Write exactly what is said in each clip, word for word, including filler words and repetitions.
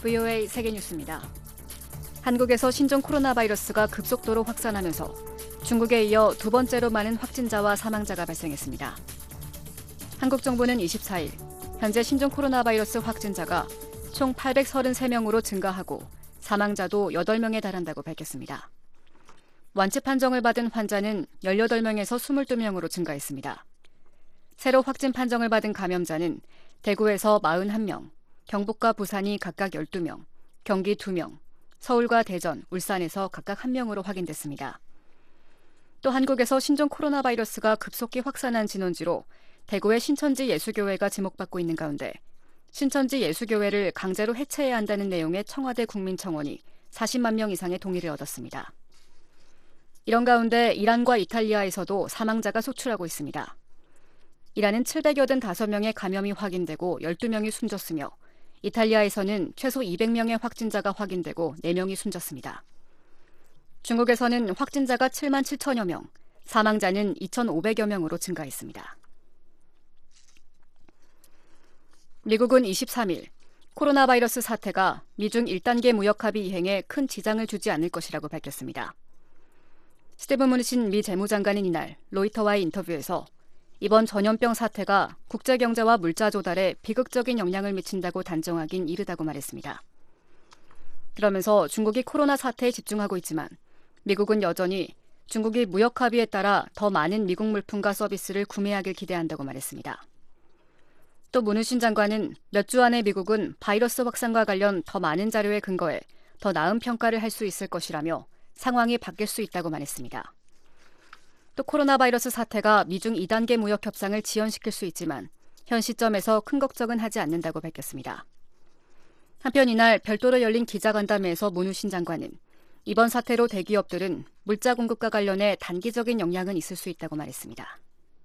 브이오에이 세계뉴스입니다. 한국에서 신종 코로나 바이러스가 급속도로 확산하면서 중국에 이어 두 번째로 많은 확진자와 사망자가 발생했습니다. 한국 정부는 이십사일 현재 신종 코로나 바이러스 확진자가 총 팔백삼십삼 명으로 증가하고 사망자도 여덟 명에 달한다고 밝혔습니다. 완치 판정을 받은 환자는 열여덟 명에서 이십이 명으로 증가했습니다. 새로 확진 판정을 받은 감염자는 대구에서 사십일 명, 경북과 부산이 각각 열두 명, 경기 두 명, 서울과 대전, 울산에서 각각 한 명으로 확인됐습니다. 또 한국에서 신종 코로나 바이러스가 급속히 확산한 진원지로 대구의 신천지 예수교회가 지목받고 있는 가운데 신천지 예수교회를 강제로 해체해야 한다는 내용의 청와대 국민청원이 사십만 명 이상의 동의를 얻었습니다. 이런 가운데 이란과 이탈리아에서도 사망자가 속출하고 있습니다. 이란은 칠백팔십오 명의 감염이 확인되고 열두 명이 숨졌으며 이탈리아에서는 최소 이백 명의 확진자가 확인되고 네 명이 숨졌습니다. 중국에서는 확진자가 칠만 칠천여 명, 사망자는 이천오백여 명으로 증가했습니다. 미국은 이십삼일 코로나 바이러스 사태가 미중 일 단계 무역합의 이행에 큰 지장을 주지 않을 것이라고 밝혔습니다. 스티븐 무니친 미 재무장관은 이날 로이터와의 인터뷰에서 이번 전염병 사태가 국제경제와 물자 조달에 비극적인 영향을 미친다고 단정하긴 이르다고 말했습니다. 그러면서 중국이 코로나 사태에 집중하고 있지만 미국은 여전히 중국이 무역 합의에 따라 더 많은 미국 물품과 서비스를 구매하길 기대한다고 말했습니다. 또 문우신 장관은 몇 주 안에 미국은 바이러스 확산과 관련 더 많은 자료에 근거해 더 나은 평가를 할 수 있을 것이라며 상황이 바뀔 수 있다고 말했습니다. 또 코로나 바이러스 사태가 미중 이 단계 무역 협상을 지연시킬 수 있지만 현 시점에서 큰 걱정은 하지 않는다고 밝혔습니다. 한편 이날 별도로 열린 기자간담회에서 문우신 장관은 이번 사태로 대기업들은 물자 공급과 관련해 단기적인 영향은 있을 수 있다고 말했습니다.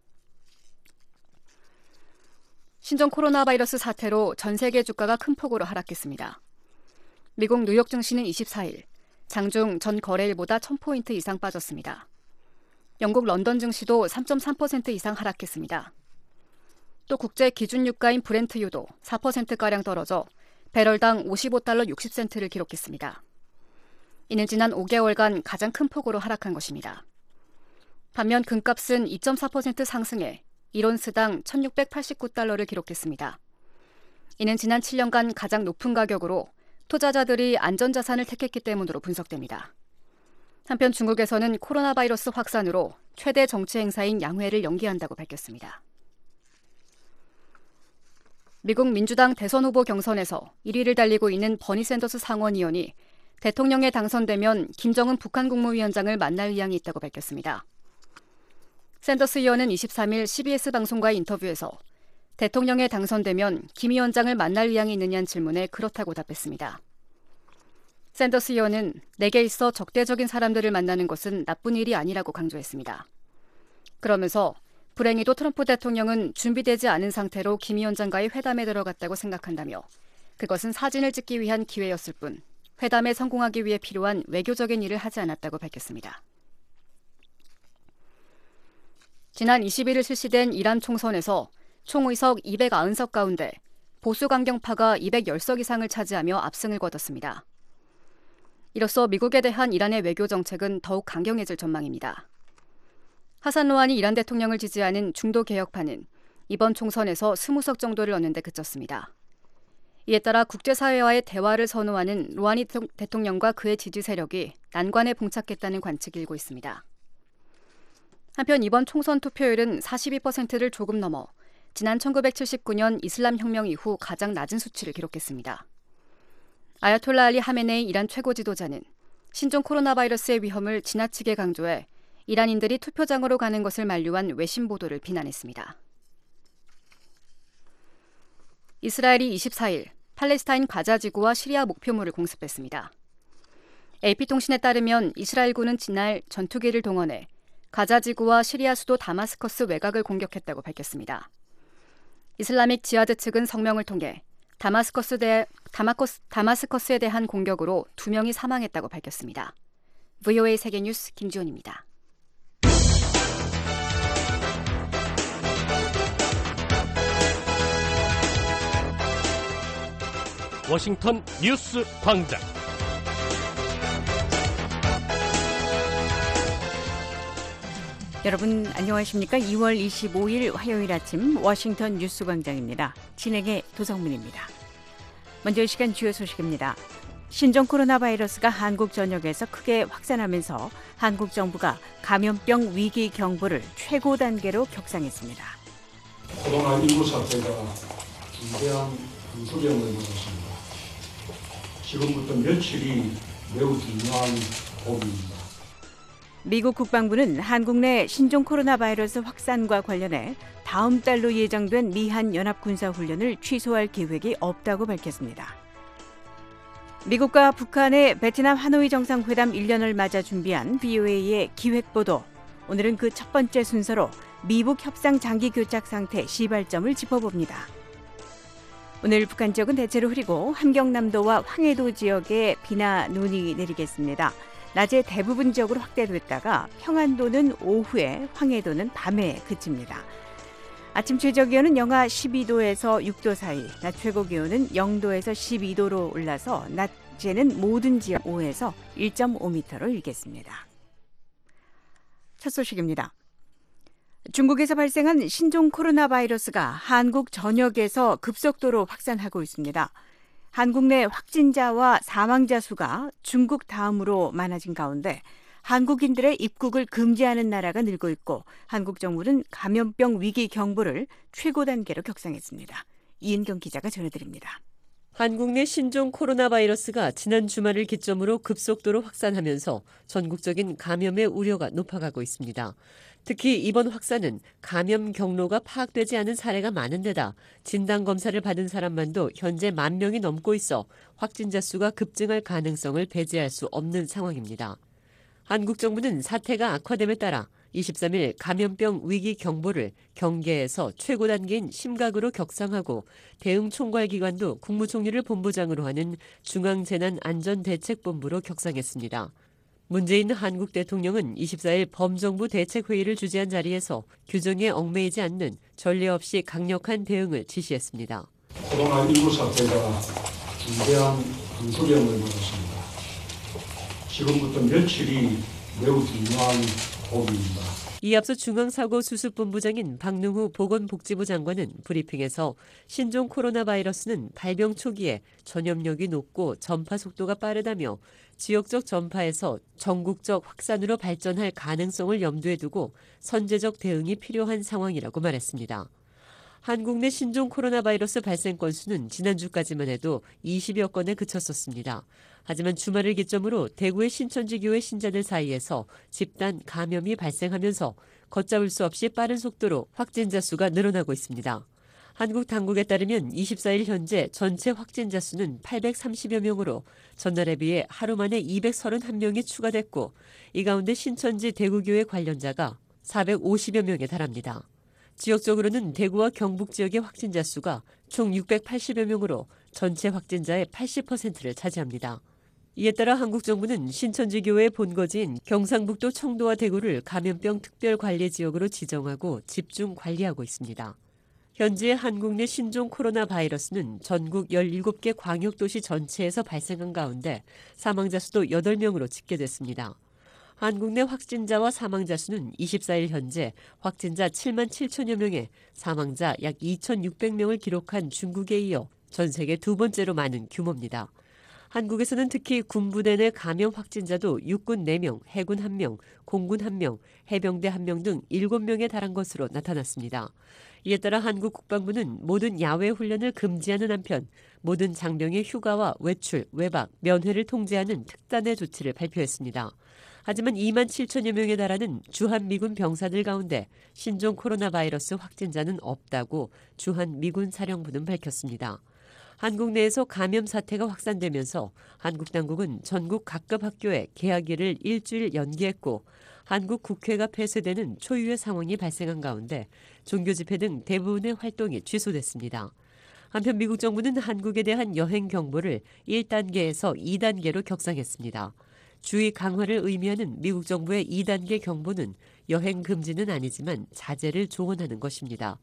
신종 코로나 바이러스 사태로 전 세계 주가가 큰 폭으로 하락했습니다. 미국 뉴욕 증시는 이십사일 장중 전 거래일보다 천 포인트 이상 빠졌습니다. 영국 런던 증시도 삼 점 삼 퍼센트 이상 하락했습니다. 또 국제 기준 유가인 브렌트유도 사 퍼센트가량 떨어져 배럴당 오십오 달러 육십 센트를 기록했습니다. 이는 지난 오 개월간 가장 큰 폭으로 하락한 것입니다. 반면 금값은 이 점 사 퍼센트 상승해 일 온스당 천육백팔십구 달러를 기록했습니다. 이는 지난 칠 년간 가장 높은 가격으로 투자자들이 안전자산을 택했기 때문으로 분석됩니다. 한편 중국에서는 코로나 바이러스 확산으로 최대 정치 행사인 양회를 연기한다고 밝혔습니다. 미국 민주당 대선 후보 경선에서 일 위를 달리고 있는 버니 샌더스 상원의원이 대통령에 당선되면 김정은 북한 국무위원장을 만날 의향이 있다고 밝혔습니다. 샌더스 의원은 이십삼일 씨비에스 방송과의 인터뷰에서 대통령에 당선되면 김 위원장을 만날 의향이 있느냐는 질문에 그렇다고 답했습니다. 샌더스 의원은 내게 있어 적대적인 사람들을 만나는 것은 나쁜 일이 아니라고 강조했습니다. 그러면서 불행히도 트럼프 대통령은 준비되지 않은 상태로 김 위원장과의 회담에 들어갔다고 생각한다며 그것은 사진을 찍기 위한 기회였을 뿐 회담에 성공하기 위해 필요한 외교적인 일을 하지 않았다고 밝혔습니다. 지난 이십일일 실시된 이란 총선에서 총의석 이백구십 석 가운데 보수 강경파가 이백십 석 이상을 차지하며 압승을 거뒀습니다. 이로써 미국에 대한 이란의 외교 정책은 더욱 강경해질 전망입니다. 하산 로하니 이란 대통령을 지지하는 중도 개혁파는 이번 총선에서 이십 석 정도를 얻는 데 그쳤습니다. 이에 따라 국제사회와의 대화를 선호하는 로하니 대통령과 그의 지지 세력이 난관에 봉착했다는 관측이 일고 있습니다. 한편 이번 총선 투표율은 사십이 퍼센트를 조금 넘어 지난 천구백칠십구 년 이슬람 혁명 이후 가장 낮은 수치를 기록했습니다. 아야톨라 알리 하메네이 이란 최고 지도자는 신종 코로나 바이러스의 위험을 지나치게 강조해 이란인들이 투표장으로 가는 것을 만류한 외신 보도를 비난했습니다. 이스라엘이 이십사일 팔레스타인 가자지구와 시리아 목표물을 공습했습니다. 에이피통신에 따르면 이스라엘군은 지날 전투기를 동원해 가자지구와 시리아 수도 다마스커스 외곽을 공격했다고 밝혔습니다. 이슬라믹 지하드 측은 성명을 통해 다마스커스 대, 다마커스, 다마스커스에 대한 공격으로 두 명이 사망했다고 밝혔습니다. 브이오에이 세계뉴스 김지훈입니다. 워싱턴 뉴스 광장. 여러분 안녕하십니까? 이월 이십오일 화요일 아침 워싱턴 뉴스 광장입니다. 진행의 도성문입니다. 먼저 이 시간 주요 소식입니다. 신종 코로나 바이러스가 한국 전역에서 크게 확산하면서 한국 정부가 감염병 위기 경보를 최고 단계로 격상했습니다. 코로나십구 사태가 중대한 분수령을 받았습니다. 지금부터 며칠이 매우 중요한 고비입니다. 미국 국방부는 한국 내 신종 코로나 바이러스 확산과 관련해 다음 달로 예정된 미한 연합군사훈련을 취소할 계획이 없다고 밝혔습니다. 미국과 북한의 베트남 하노이 정상회담 일 년을 맞아 준비한 브이오에이의 기획보도. 오늘은 그 첫 번째 순서로 미북 협상 장기 교착 상태 시발점을 짚어봅니다. 오늘 북한 지역은 대체로 흐리고 함경남도와 황해도 지역에 비나 눈이 내리겠습니다. 낮에 대부분 지역으로 확대됐다가 평안도는 오후에, 황해도는 밤에 그칩니다. 아침 최저 기온은 영하 십이도에서 육도 사이, 낮 최고 기온은 영도에서 십이도로 올라서 낮에는 모든 지역 오에서 일 점 오 미터로 일겠습니다. 첫 소식입니다. 중국에서 발생한 신종 코로나 바이러스가 한국 전역에서 급속도로 확산하고 있습니다. 한국 내 확진자와 사망자 수가 중국 다음으로 많아진 가운데 한국인들의 입국을 금지하는 나라가 늘고 있고 한국 정부는 감염병 위기 경보를 최고 단계로 격상했습니다. 이은경 기자가 전해드립니다. 한국 내 신종 코로나 바이러스가 지난 주말을 기점으로 급속도로 확산하면서 전국적인 감염의 우려가 높아가고 있습니다. 특히 이번 확산은 감염 경로가 파악되지 않은 사례가 많은 데다 진단검사를 받은 사람만도 현재 만 명이 넘고 있어 확진자 수가 급증할 가능성을 배제할 수 없는 상황입니다. 한국 정부는 사태가 악화됨에 따라 이십삼일 감염병 위기 경보를 경계에서 최고 단계인 심각으로 격상하고 대응 총괄기관도 국무총리를 본부장으로 하는 중앙재난안전대책본부로 격상했습니다. 문재인 한국 대통령은 이십사일 범정부 대책회의를 주재한 자리에서 규정에 얽매이지 않는 전례 없이 강력한 대응을 지시했습니다. 코로나십구 사태가 중대한 분수령을 받았습니다. 지금부터 며칠이 매우 중요한 고비입니다. 이 앞서 중앙사고수습본부장인 박능후 보건복지부 장관은 브리핑에서 신종 코로나 바이러스는 발병 초기에 전염력이 높고 전파 속도가 빠르다며 지역적 전파에서 전국적 확산으로 발전할 가능성을 염두에 두고 선제적 대응이 필요한 상황이라고 말했습니다. 한국 내 신종 코로나 바이러스 발생 건수는 지난주까지만 해도 이십여 건에 그쳤었습니다. 하지만 주말을 기점으로 대구의 신천지 교회 신자들 사이에서 집단 감염이 발생하면서 걷잡을 수 없이 빠른 속도로 확진자 수가 늘어나고 있습니다. 한국 당국에 따르면 이십사일 현재 전체 확진자 수는 팔백삼십여 명으로 전날에 비해 하루 만에 이백삼십일 명이 추가됐고 이 가운데 신천지 대구교회 관련자가 사백오십여 명에 달합니다. 지역적으로는 대구와 경북 지역의 확진자 수가 총 육백팔십여 명으로 전체 확진자의 팔십 퍼센트를 차지합니다. 이에 따라 한국 정부는 신천지 교회의 본거지인 경상북도 청도와 대구를 감염병 특별관리지역으로 지정하고 집중 관리하고 있습니다. 현재 한국 내 신종 코로나 바이러스는 전국 열일곱 개 광역도시 전체에서 발생한 가운데 사망자 수도 여덟 명으로 집계됐습니다. 한국 내 확진자와 사망자 수는 이십사일 현재 확진자 칠만 칠천여 명에 사망자 약 이천육백 명을 기록한 중국에 이어 전 세계 두 번째로 많은 규모입니다. 한국에서는 특히 군부대 내 감염 확진자도 육군 네 명, 해군 한 명, 공군 한 명, 해병대 한 명 등 일곱 명에 달한 것으로 나타났습니다. 이에 따라 한국 국방부는 모든 야외 훈련을 금지하는 한편 모든 장병의 휴가와 외출, 외박, 면회를 통제하는 특단의 조치를 발표했습니다. 하지만 이만 칠천여 명에 달하는 주한미군 병사들 가운데 신종 코로나 바이러스 확진자는 없다고 주한미군 사령부는 밝혔습니다. 한국 내에서 감염 사태가 확산되면서 한국 당국은 전국 각급 학교에 개학일을 일주일 연기했고 한국 국회가 폐쇄되는 초유의 상황이 발생한 가운데 종교 집회 등 대부분의 활동이 취소됐습니다. 한편 미국 정부는 한국에 대한 여행 경보를 일 단계에서 이 단계로 격상했습니다. 주의 강화를 의미하는 미국 정부의 이 단계 경보는 여행 금지는 아니지만 자제를 조언하는 것입니다.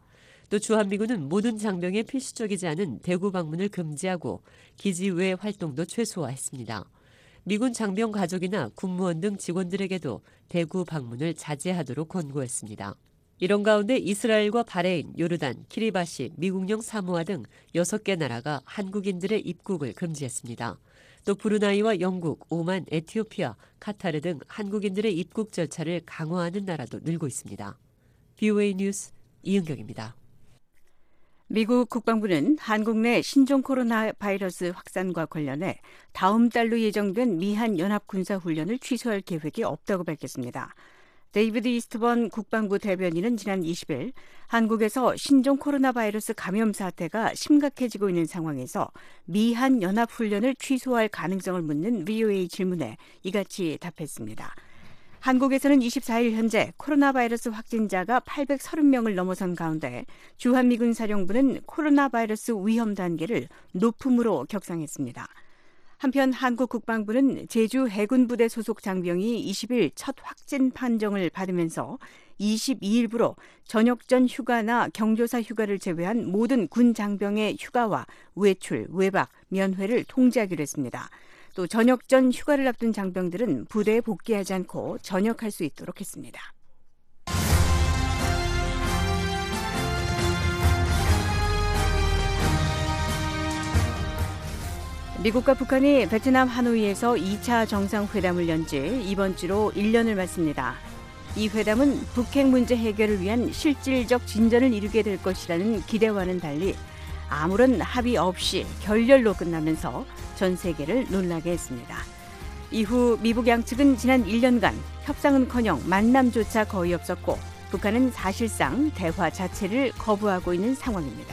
또 주한미군은 모든 장병의 필수적이지 않은 대구 방문을 금지하고 기지 외 활동도 최소화했습니다. 미군 장병 가족이나 군무원 등 직원들에게도 대구 방문을 자제하도록 권고했습니다. 이런 가운데 이스라엘과 바레인, 요르단, 키리바시, 미국령 사모아 등 여섯 개 나라가 한국인들의 입국을 금지했습니다. 또 브루나이와 영국, 오만, 에티오피아, 카타르 등 한국인들의 입국 절차를 강화하는 나라도 늘고 있습니다. 비오에이 뉴스 이은경입니다. 미국 국방부는 한국 내 신종 코로나 바이러스 확산과 관련해 다음 달로 예정된 미한 연합 군사 훈련을 취소할 계획이 없다고 밝혔습니다. 데이비드 이스트번 국방부 대변인은 지난 이십 일 한국에서 신종 코로나 바이러스 감염 사태가 심각해지고 있는 상황에서 미한 연합 훈련을 취소할 가능성을 묻는 비오에이 질문에 이같이 답했습니다. 한국에서는 이십사 일 현재 코로나 바이러스 확진자가 팔백삼십 명을 넘어선 가운데 주한미군 사령부는 코로나 바이러스 위험 단계를 높음으로 격상했습니다. 한편 한국 국방부는 제주 해군부대 소속 장병이 이십 일 첫 확진 판정을 받으면서 이십이 일부로 전역 전 휴가나 경조사 휴가를 제외한 모든 군 장병의 휴가와 외출, 외박, 면회를 통제하기로 했습니다. 또 전역 전 휴가를 앞둔 장병들은 부대에 복귀하지 않고 전역할 수 있도록 했습니다. 미국과 북한이 베트남 하노이에서 이 차 정상회담을 연 지 이번 주로 일 년을 맞습니다. 이 회담은 북핵 문제 해결을 위한 실질적 진전을 이루게 될 것이라는 기대와는 달리 아무런 합의 없이 결렬로 끝나면서 전 세계를 놀라게 했습니다. 이후 미북 양측은 지난 일 년간 협상은커녕 만남조차 거의 없었고 북한은 사실상 대화 자체를 거부하고 있는 상황입니다.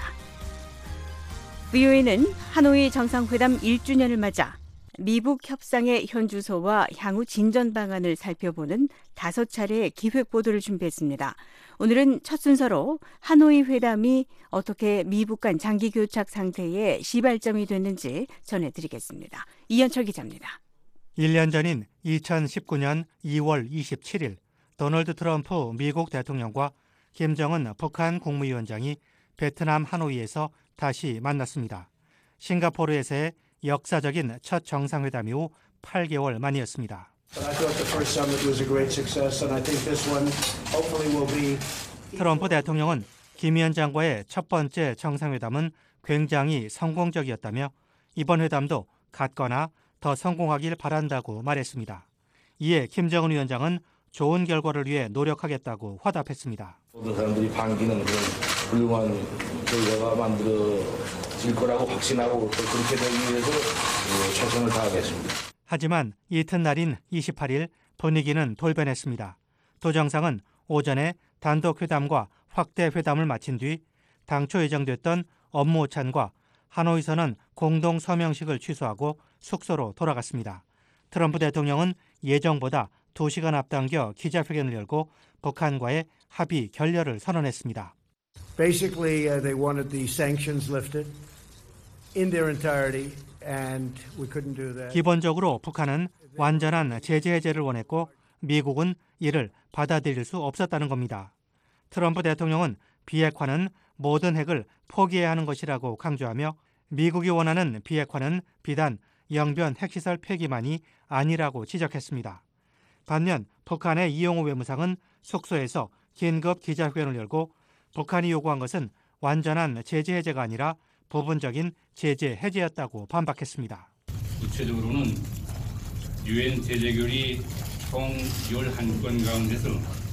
비오에이는 하노이 정상회담 일 주년을 맞아 미북 협상의 현주소와 향후 진전 방안을 살펴보는 다섯 차례의 기획 보도를 준비했습니다. 오늘은 첫 순서로 하노이 회담이 어떻게 미북 간 장기 교착 상태에 시발점이 됐는지 전해드리겠습니다. 이현철 기자입니다. 일 년 전인 이천십구 년 이월 이십칠 일 도널드 트럼프 미국 대통령과 김정은 북한 국무위원장이 베트남 하노이에서 다시 만났습니다. 싱가포르에서의 역사적인 첫 정상회담 이후 팔 개월 만이었습니다. 트럼프 대통령은 김 위원장과의 첫 번째 정상회담은 굉장히 성공적이었다며 이번 회담도 같거나 더 성공하길 바란다고 말했습니다. 이에 김정은 위원장은 좋은 결과를 위해 노력하겠다고 화답했습니다. 모든 사람들이 반기는 그런 훌륭한 결과가 만들어질 거라고 확신하고 또 그렇게 되기 위해서 최선을 다하겠습니다. 하지만 이튿날인 이십팔 일 분위기는 돌변했습니다. 두 정상은 오전에 단독 회담과 확대 회담을 마친 뒤 당초 예정됐던 업무 오찬과 하노이 선언 공동 서명식을 취소하고 숙소로 돌아갔습니다. 트럼프 대통령은 예정보다 두 시간 앞당겨 기자회견을 열고 북한과의 합의 결렬을 선언했습니다. Basically, uh, they wanted the sanctions lifted in their entirety, and we couldn't do that. 기본적으로 북한은 완전한 제재 해제를 원했고 미국은 이를 받아들일 수 없었다는 겁니다. 트럼프 대통령은 비핵화는 모든 핵을 포기해야 하는 것이라고 강조하며 미국이 원하는 비핵화는 비단 영변 핵시설 폐기만이 아니라고 지적했습니다. 반면 북한의 이용호 외무상은 숙소에서 긴급 기자회견을 열고 북한이 요구한 것은 완전한 제재 해제가 아니라 부분적인 제재 해제였다고 반박했습니다. 구체적으로는 유엔 제재결의 총 열한 건 가운데서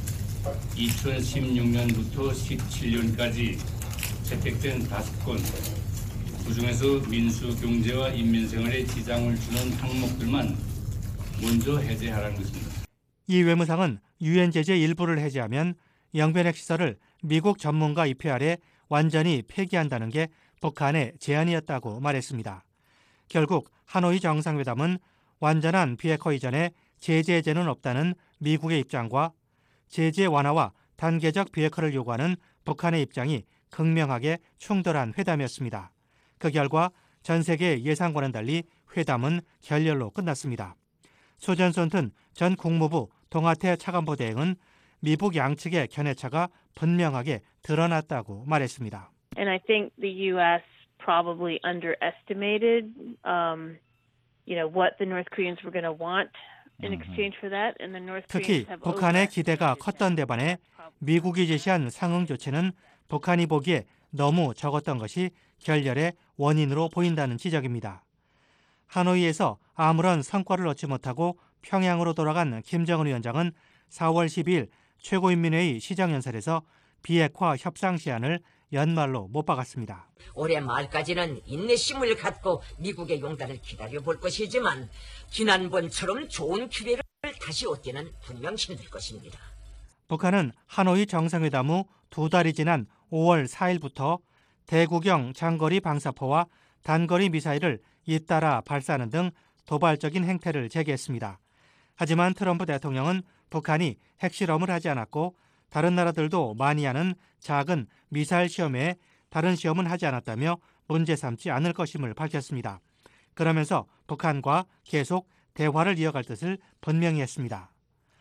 이천십육 년부터 십칠 년까지 채택된 다섯 건, 그중에서 민수 경제와 인민생활에 지장을 주는 항목들만 먼저 해제하라는 것입니다. 이 외무상은 유엔 제재 일부를 해제하면 영변핵 시설을 미국 전문가 입회 아래 완전히 폐기한다는 게 북한의 제안이었다고 말했습니다. 결국 하노이 정상회담은 완전한 비핵화 이전에 제재 해제는 없다는 미국의 입장과 제재 완화와 단계적 비핵화를 요구하는 북한의 입장이 극명하게 충돌한 회담이었습니다. 그 결과 전 세계 예상과는 달리 회담은 결렬로 끝났습니다. 소전 손튼 전 국무부 동아태 차관보 대행은 미북 양측의 견해차가 분명하게 드러났다고 말했습니다. And I think the U S probably underestimated, um, you know, what the North Koreans were going to want in exchange for that, and the North 특히 Koreans have 북한의 기대가 컸던 데 반해 미국이 제시한 상응 조치는 북한이 보기에 너무 적었던 것이 결렬의 원인으로 보인다는 지적입니다. 하노이에서 아무런 성과를 얻지 못하고 평양으로 돌아간 김정은 위원장은 사월 십이일 최고인민회의 시정연설에서 비핵화 협상 시한을 연말로 못 박았습니다. 올해 말까지는 인내심을 갖고 미국의 용단을 기다려볼 것이지만 지난번처럼 좋은 기회를 다시 얻기는 분명 힘들 것입니다. 북한은 하노이 정상회담 후 두 달이 지난 오월 사일부터 대구경 장거리 방사포와 단거리 미사일을 잇따라 발사하는 등 도발적인 행태를 재개했습니다. 하지만 트럼프 대통령은 북한이 핵실험을 하지 않았고 다른 나라들도 많이 하는 작은 미사일 시험 외에 다른 시험은 하지 않았다며 문제 삼지 않을 것임을 밝혔습니다. 그러면서 북한과 계속 대화를 이어갈 뜻을 분명히 했습니다.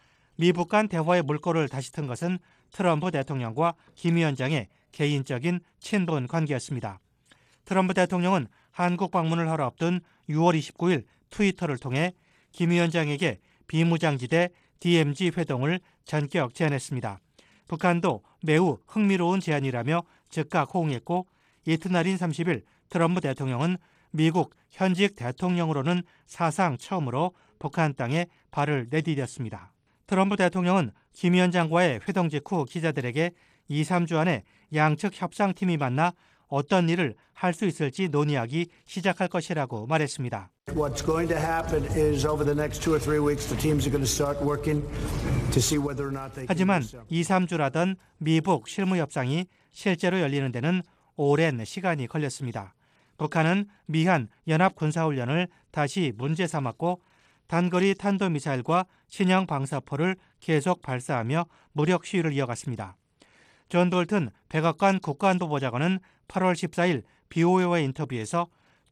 미북 간 대화의 물꼬를 다시 튼 것은 트럼프 대통령과 김 위원장의 개인적인 친분 관계였습니다. 트럼프 대통령은 한국 방문을 하러 앞둔 유월 이십구일 트위터를 통해 김 위원장에게 비무장지대 디엠지 회동을 전격 제안했습니다. 북한도 매우 흥미로운 제안이라며 즉각 호응했고 이튿날인 삼십일 트럼프 대통령은 미국 현직 대통령으로는 사상 처음으로 북한 땅에 발을 내디뎠습니다. 트럼프 대통령은 김 위원장과의 회동 직후 기자들에게 이, 삼 주 안에 양측 협상팀이 만나 어떤 일을 할 수 있을지 논의하기 시작할 것이라고 말했습니다. What's going to happen is over the next two or three weeks the teams are going to start working to see whether or not they can. 하지만 이, 삼 주라던 미북 실무 협상이 실제로 열리는 데는 오랜 시간이 걸렸습니다. 북한은 미한 연합 군사훈련을 다시 문제 삼았고 단거리 탄도미사일과 신형 방사포를 계속 발사하며 무력 시위를 이어갔습니다. 존 볼튼 백악관 국가안보보좌관은 팔월 십사일 비오에이와의 인터뷰에서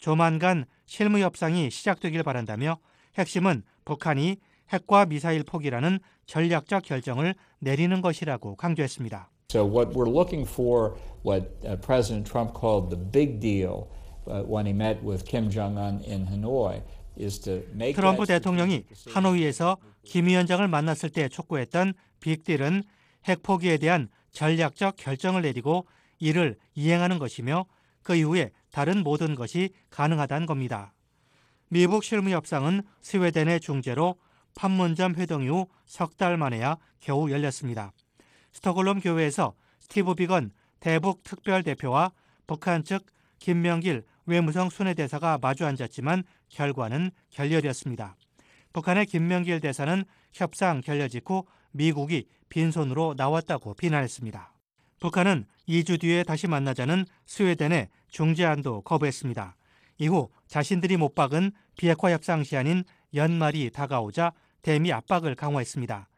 조만간 실무 협상이 시작되길 바란다며 핵심은 북한이 핵과 미사일 포기라는 전략적 결정을 내리는 것이라고 강조했습니다. So what we're looking for, what uh, President Trump called the big deal uh, when he met with Kim Jong-un in Hanoi, is to make 트럼프 대통령이 하노이에서 김 위원장을 만났을 때 촉구했던 빅딜은 핵 포기에 대한 전략적 결정을 내리고 이를 이행하는 것이며 그 이후에 다른 모든 것이 가능하다는 겁니다. 미북 실무 협상은 스웨덴의 중재로 판문점 회동 이후 석 달 만에야 겨우 열렸습니다. 스톡홀름 교회에서 스티브 비건 대북 특별대표와 북한 측 김명길 외무성 순회대사가 마주 앉았지만 결과는 결렬이었습니다. 북한의 김명길 대사는 협상 결렬 직후 미국이 빈손으로 나왔다고 비난했습니다. 북한은 이 주 뒤에 다시 만나자는 스웨덴의 중재안도 거부했습니다. 이후 자신들이 못 박은 비핵화 협상 시한인 연말이 다가오자 대미 압박을 강화했습니다.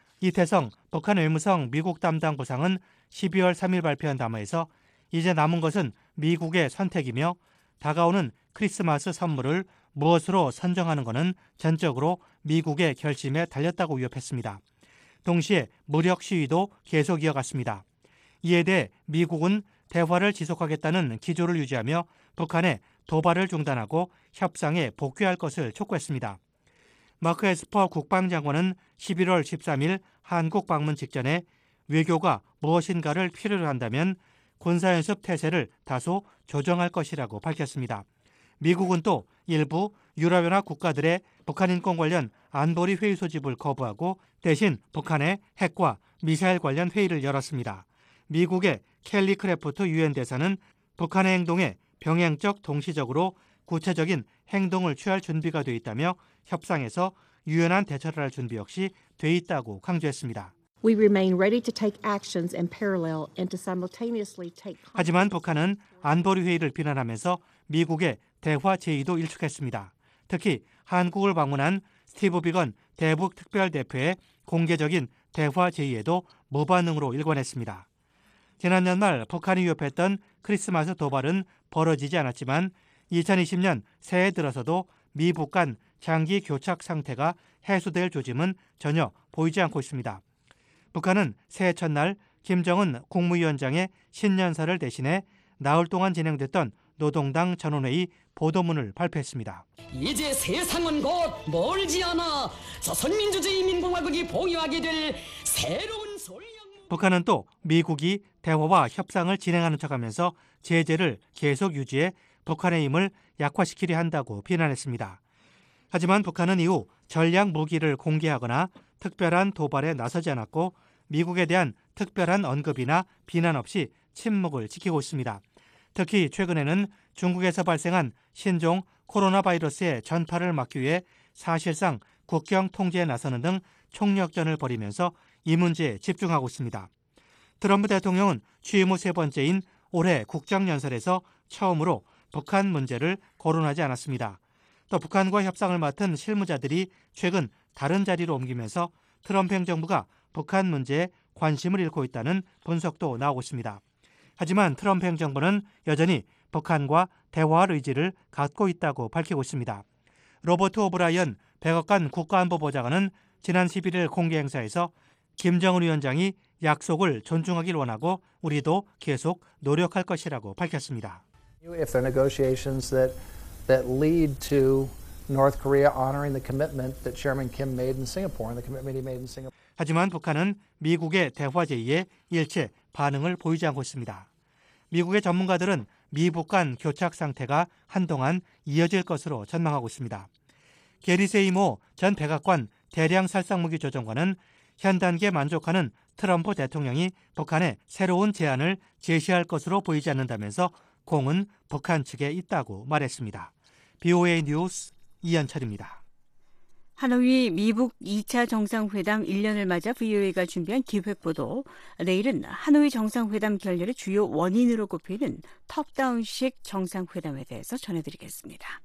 이태성 북한 외무성 미국 담당 부상은 십이월 삼일 발표한 담화에서 이제 남은 것은 미국의 선택이며 다가오는 크리스마스 선물을 무엇으로 선정하는 것은 전적으로 미국의 결심에 달렸다고 위협했습니다. 동시에 무력 시위도 계속 이어갔습니다. 이에 대해 미국은 대화를 지속하겠다는 기조를 유지하며 북한의 도발을 중단하고 협상에 복귀할 것을 촉구했습니다. 마크 에스퍼 국방장관은 십일월 십삼일 한국 방문 직전에 외교가 무엇인가를 필요로 한다면 군사연습 태세를 다소 조정할 것이라고 밝혔습니다. 미국은 또 일부 유럽연합 국가들의 북한 인권 관련 안보리 회의 소집을 거부하고 대신 북한의 핵과 미사일 관련 회의를 열었습니다. 미국의 켈리 크래프트 유엔 대사는 북한의 행동에 병행적 동시적으로 구체적인 행동을 취할 준비가 돼 있다며 협상에서 유연한 대처를 할 준비 역시 돼 있다고 강조했습니다. We remain ready to take actions in parallel and to simultaneously take. 하지만 북한은 안보리 회의를 비난하면서 미국의 대화 제의도 일축했습니다. 특히 한국을 방문한 스티브 비건 대북 특별대표의 공개적인 대화 제의에도 무반응으로 일관했습니다. 지난 연말 북한이 위협했던 크리스마스 도발은 벌어지지 않았지만 이천이십년 새해 들어서도 미북 간 장기 교착 상태가 해소될 조짐은 전혀 보이지 않고 있습니다. 북한은 새해 첫날 김정은 국무위원장의 신년사를 대신해 나흘 동안 진행됐던 노동당 전원회의 보도문을 발표했습니다. 이제 세상은 곧 멀지 않아 조선민주주의인민공화국이 봉유하게 될 새로운 솔량. 북한은 또 미국이 대화와 협상을 진행하는 척하면서 제재를 계속 유지해 북한의 힘을 약화시키려 한다고 비난했습니다. 하지만 북한은 이후 전략 무기를 공개하거나 특별한 도발에 나서지 않았고 미국에 대한 특별한 언급이나 비난 없이 침묵을 지키고 있습니다. 특히 최근에는 중국에서 발생한 신종 코로나 바이러스의 전파를 막기 위해 사실상 국경 통제에 나서는 등 총력전을 벌이면서 이 문제에 집중하고 있습니다. 트럼프 대통령은 취임 후 세 번째인 올해 국정연설에서 처음으로 북한 문제를 거론하지 않았습니다. 또 북한과 협상을 맡은 실무자들이 최근 다른 자리로 옮기면서 트럼프 행정부가 북한 문제에 관심을 잃고 있다는 분석도 나오고 있습니다. 하지만 트럼프 행정부는 여전히 북한과 대화할 의지를 갖고 있다고 밝히고 있습니다. 로버트 오브라이언 백악관 국가안보보좌관은 지난 십일 일 공개 행사에서 김정은 위원장이 약속을 존중하길 원하고 우리도 계속 노력할 것이라고 밝혔습니다. If there are negotiations that that lead to North Korea honoring the commitment that Chairman Kim made in Singapore and the commitment he made in Singapore. 하지만 북한은 미국의 대화 제의에 일체 반응을 보이지 않고 있습니다. 미국의 전문가들은 미북 간 교착 상태가 한동안 이어질 것으로 전망하고 있습니다. 게리 세이모 전 백악관 대량 살상무기 조정관은 현 단계에 만족하는 트럼프 대통령이 북한에 새로운 제안을 제시할 것으로 보이지 않는다면서 공은 북한 측에 있다고 말했습니다. 비오에이 뉴스 이현철입니다. 하노이 미북 이 차 정상회담 일 년을 맞아 브이오에이가 준비한 기획보도. 내일은 하노이 정상회담 결렬의 주요 원인으로 꼽히는 톱다운식 정상회담에 대해서 전해드리겠습니다.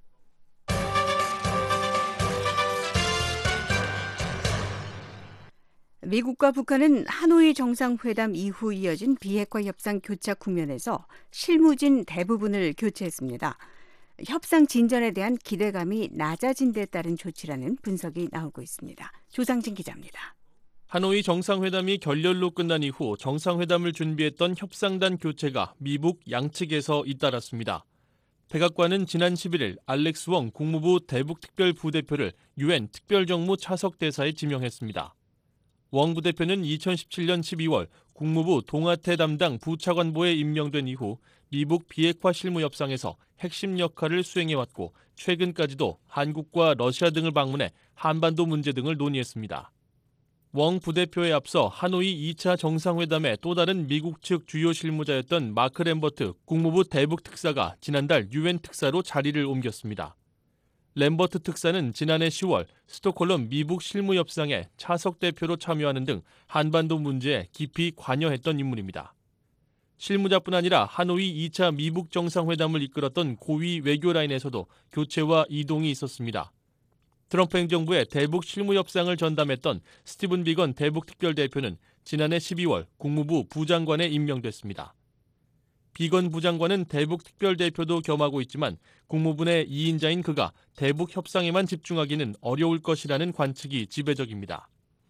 미국과 북한은 하노이 정상회담 이후 이어진 비핵화 협상 교착 국면에서 실무진 대부분을 교체했습니다. 협상 진전에 대한 기대감이 낮아진 데 따른 조치라는 분석이 나오고 있습니다. 조상진 기자입니다. 하노이 정상회담이 결렬로 끝난 이후 정상회담을 준비했던 협상단 교체가 미북 양측에서 잇따랐습니다. 백악관은 지난 십일 일 알렉스 웡 국무부 대북특별부대표를 유엔 특별정무 차석대사에 지명했습니다. 웡 부대표는 이천십칠 년 십이 월 국무부 동아태 담당 부차관보에 임명된 이후 미북 비핵화 실무 협상에서 핵심 역할을 수행해왔고 최근까지도 한국과 러시아 등을 방문해 한반도 문제 등을 논의했습니다. 웡 부대표에 앞서 하노이 이 차 정상회담의 또 다른 미국 측 주요 실무자였던 마크 램버트 국무부 대북특사가 지난달 유엔 특사로 자리를 옮겼습니다. 램버트 특사는 지난해 시월 스톡홀름 미북 실무협상에 차석 대표로 참여하는 등 한반도 문제에 깊이 관여했던 인물입니다. 실무자뿐 아니라 하노이 이 차 미북 정상회담을 이끌었던 고위 외교라인에서도 교체와 이동이 있었습니다. 트럼프 행정부의 대북 실무협상을 전담했던 스티븐 비건 대북특별대표는 지난해 십이 월 국무부 부장관에 임명됐습니다. 비건 부장관은 대북특별대표도 겸하고 있지만 국무부 내 이 인자인 그가 대북 협상에만 집중하기는 어려울 것이라는 관측이 지배적입니다.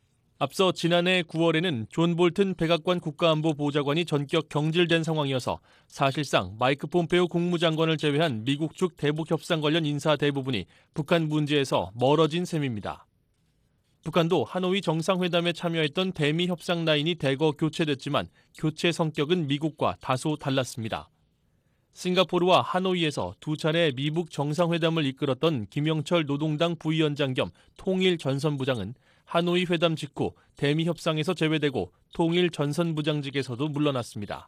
앞서 지난해 구월에는 존 볼튼 백악관 국가안보보좌관이 전격 경질된 상황이어서 사실상 마이크 폼페오 국무장관을 제외한 미국 측 대북협상 관련 인사 대부분이 북한 문제에서 멀어진 셈입니다. 북한도 하노이 정상회담에 참여했던 대미 협상 라인이 대거 교체됐지만 교체 성격은 미국과 다소 달랐습니다. 싱가포르와 하노이에서 두 차례 미북 정상회담을 이끌었던 김영철 노동당 부위원장 겸 통일전선부장은 하노이 회담 직후 대미 협상에서 제외되고 통일전선부장직에서도 물러났습니다.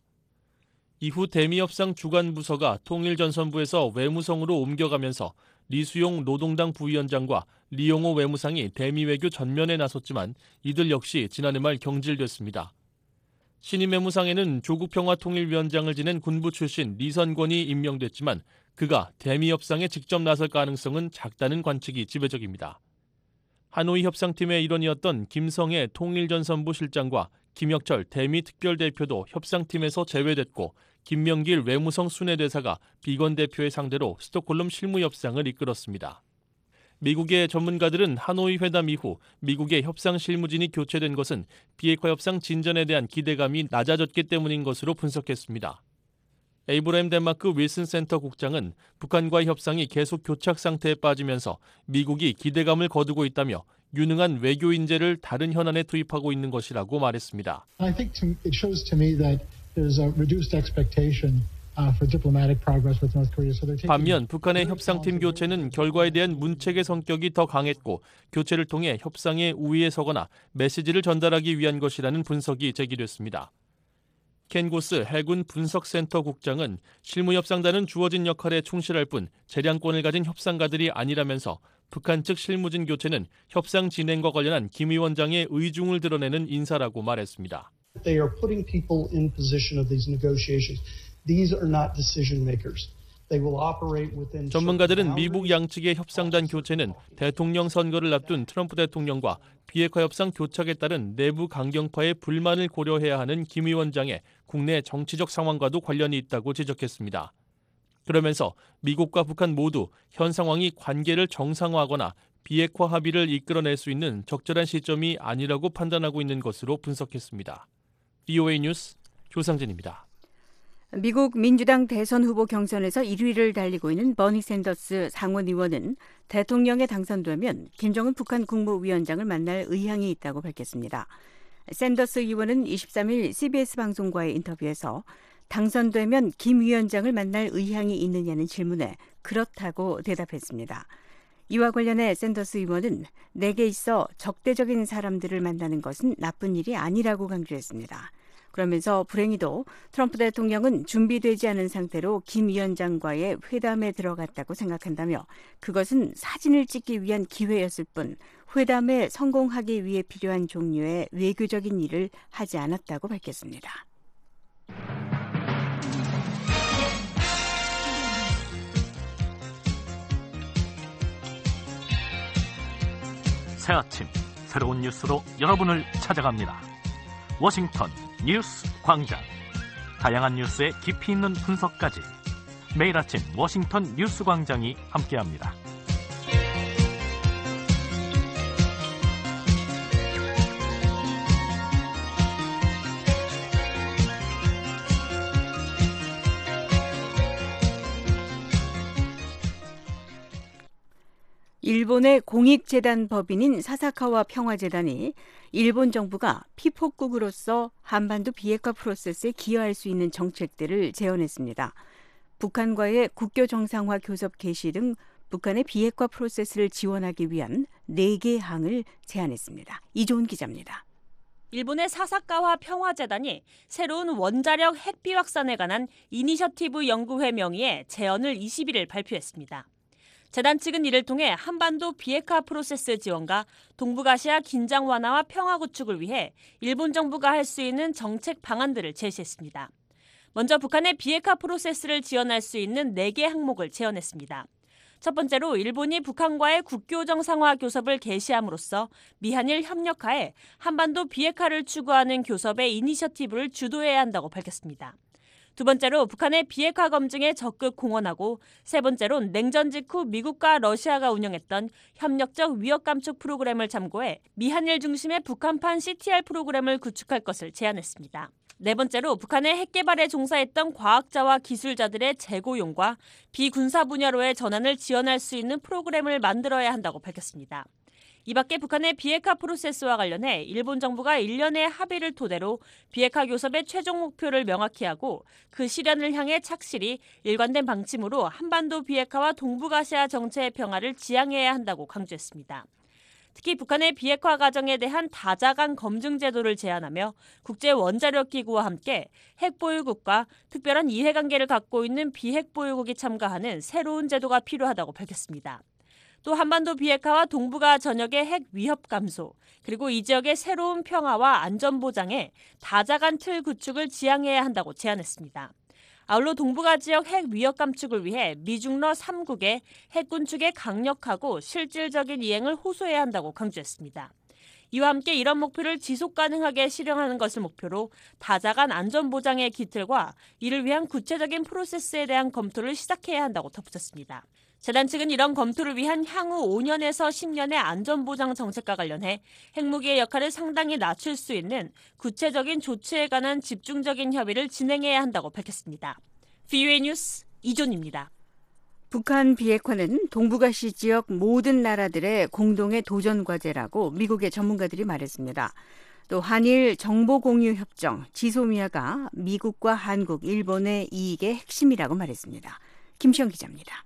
이후 대미 협상 주관부서가 통일전선부에서 외무성으로 옮겨가면서 리수용 노동당 부위원장과 리용호 외무상이 대미 외교 전면에 나섰지만 이들 역시 지난해 말 경질됐습니다. 신임 외무상에는 조국평화통일위원장을 지낸 군부 출신 리선권이 임명됐지만 그가 대미 협상에 직접 나설 가능성은 작다는 관측이 지배적입니다. 하노이 협상팀의 일원이었던 김성애 통일전선부 실장과 김혁철 대미 특별대표도 협상팀에서 제외됐고 김명길 외무성 순회대사가 비건 대표의 상대로 스톡홀름 실무협상을 이끌었습니다. 미국의 전문가들은 하노이 회담 이후 미국의 협상 실무진이 교체된 것은 비핵화 협상 진전에 대한 기대감이 낮아졌기 때문인 것으로 분석했습니다. 에이브러햄 덴마크 윌슨 센터 국장은 북한과의 협상이 계속 교착 상태에 빠지면서 미국이 기대감을 거두고 있다며 유능한 외교 인재를 다른 현안에 투입하고 있는 것이라고 말했습니다. I think to, it shows to me that there's a reduced expectation uh, for diplomatic progress with North Korea. So they're taking 반면 북한의 협상팀 교체는 결과에 대한 문책의 성격이 더 강했고 교체를 통해 협상의 우위에 서거나 메시지를 전달하기 위한 것이라는 분석이 제기됐습니다. 켄 고스 해군 분석센터 국장은 실무협상단은 주어진 역할에 충실할 뿐 재량권을 가진 협상가들이 아니라면서 북한 측 실무진 교체는 협상 진행과 관련한 김 위원장의 의중을 드러내는 인사라고 말했습니다. They are putting people in position of these negotiations. These are not decision makers. They will operate within. 전문가들은 미국 양측의 협상단 교체는 대통령 선거를 앞둔 트럼프 대통령과 비핵화 협상 교착에 따른 내부 강경파의 불만을 고려해야 하는 김 위원장의 국내 정치적 상황과도 관련이 있다고 지적했습니다. 그러면서 미국과 북한 모두 현 상황이 관계를 정상화하거나 비핵화 합의를 이끌어낼 수 있는 적절한 시점이 아니라고 판단하고 있는 것으로 분석했습니다. 브이오에이 뉴스 조상진입니다. 미국 민주당 대선 후보 경선에서 일 위를 달리고 있는 버니 샌더스 상원 의원은 대통령에 당선되면 김정은 북한 국무위원장을 만날 의향이 있다고 밝혔습니다. 샌더스 의원은 이십삼 일 씨비에스 방송과의 인터뷰에서 당선되면 김 위원장을 만날 의향이 있느냐는 질문에 그렇다고 대답했습니다. 이와 관련해 샌더스 의원은 내게 있어 적대적인 사람들을 만나는 것은 나쁜 일이 아니라고 강조했습니다. 그러면서 불행히도 트럼프 대통령은 준비되지 않은 상태로 김 위원장과의 회담에 들어갔다고 생각한다며 그것은 사진을 찍기 위한 기회였을 뿐 회담에 성공하기 위해 필요한 종류의 외교적인 일을 하지 않았다고 밝혔습니다. 새 아침 새로운 뉴스로 여러분을 찾아갑니다. 워싱턴 뉴스 광장. 다양한 뉴스의 깊이 있는 분석까지 매일 아침 워싱턴 뉴스 광장이 함께합니다. 일본의 공익재단 법인인 사사카와 평화재단이 일본 정부가 피폭국으로서 한반도 비핵화 프로세스에 기여할 수 있는 정책들을 제언했습니다. 북한과의 국교 정상화 교섭 개시 등 북한의 비핵화 프로세스를 지원하기 위한 네 개 항을 제안했습니다. 이조은 기자입니다. 일본의 사사카와 평화재단이 새로운 원자력 핵비 확산에 관한 이니셔티브 연구회 명의의 제언을 이십 일 발표했습니다. 재단 측은 이를 통해 한반도 비핵화 프로세스 지원과 동북아시아 긴장 완화와 평화 구축을 위해 일본 정부가 할 수 있는 정책 방안들을 제시했습니다. 먼저 북한의 비핵화 프로세스를 지원할 수 있는 네 개 항목을 제언했습니다. 첫 번째로 일본이 북한과의 국교 정상화 교섭을 개시함으로써 미한일 협력하에 한반도 비핵화를 추구하는 교섭의 이니셔티브를 주도해야 한다고 밝혔습니다. 두 번째로 북한의 비핵화 검증에 적극 공헌하고 세 번째로는 냉전 직후 미국과 러시아가 운영했던 협력적 위협 감축 프로그램을 참고해 미한일 중심의 북한판 씨티알 프로그램을 구축할 것을 제안했습니다. 네 번째로 북한의 핵 개발에 종사했던 과학자와 기술자들의 재고용과 비군사 분야로의 전환을 지원할 수 있는 프로그램을 만들어야 한다고 밝혔습니다. 이 밖에 북한의 비핵화 프로세스와 관련해 일본 정부가 일련의 합의를 토대로 비핵화 교섭의 최종 목표를 명확히 하고 그 실현을 향해 착실히 일관된 방침으로 한반도 비핵화와 동북아시아 정체의 평화를 지향해야 한다고 강조했습니다. 특히 북한의 비핵화 과정에 대한 다자간 검증 제도를 제안하며 국제원자력기구와 함께 핵보유국과 특별한 이해관계를 갖고 있는 비핵보유국이 참가하는 새로운 제도가 필요하다고 밝혔습니다. 또 한반도 비핵화와 동북아 전역의 핵 위협 감소, 그리고 이 지역의 새로운 평화와 안전 보장에 다자간 틀 구축을 지향해야 한다고 제안했습니다. 아울러 동북아 지역 핵 위협 감축을 위해 미중러 삼 국의 핵 군축의 강력하고 실질적인 이행을 호소해야 한다고 강조했습니다. 이와 함께 이런 목표를 지속 가능하게 실현하는 것을 목표로 다자간 안전보장의 기틀과 이를 위한 구체적인 프로세스에 대한 검토를 시작해야 한다고 덧붙였습니다. 재단 측은 이런 검토를 위한 향후 오 년에서 십 년의 안전보장 정책과 관련해 핵무기의 역할을 상당히 낮출 수 있는 구체적인 조치에 관한 집중적인 협의를 진행해야 한다고 밝혔습니다. 브이오에이 뉴스 이존입니다. 북한 비핵화는 동북아시 지역 모든 나라들의 공동의 도전 과제라고 미국의 전문가들이 말했습니다. 또 한일 정보공유협정 지소미아가 미국과 한국, 일본의 이익의 핵심이라고 말했습니다. 김시영 기자입니다.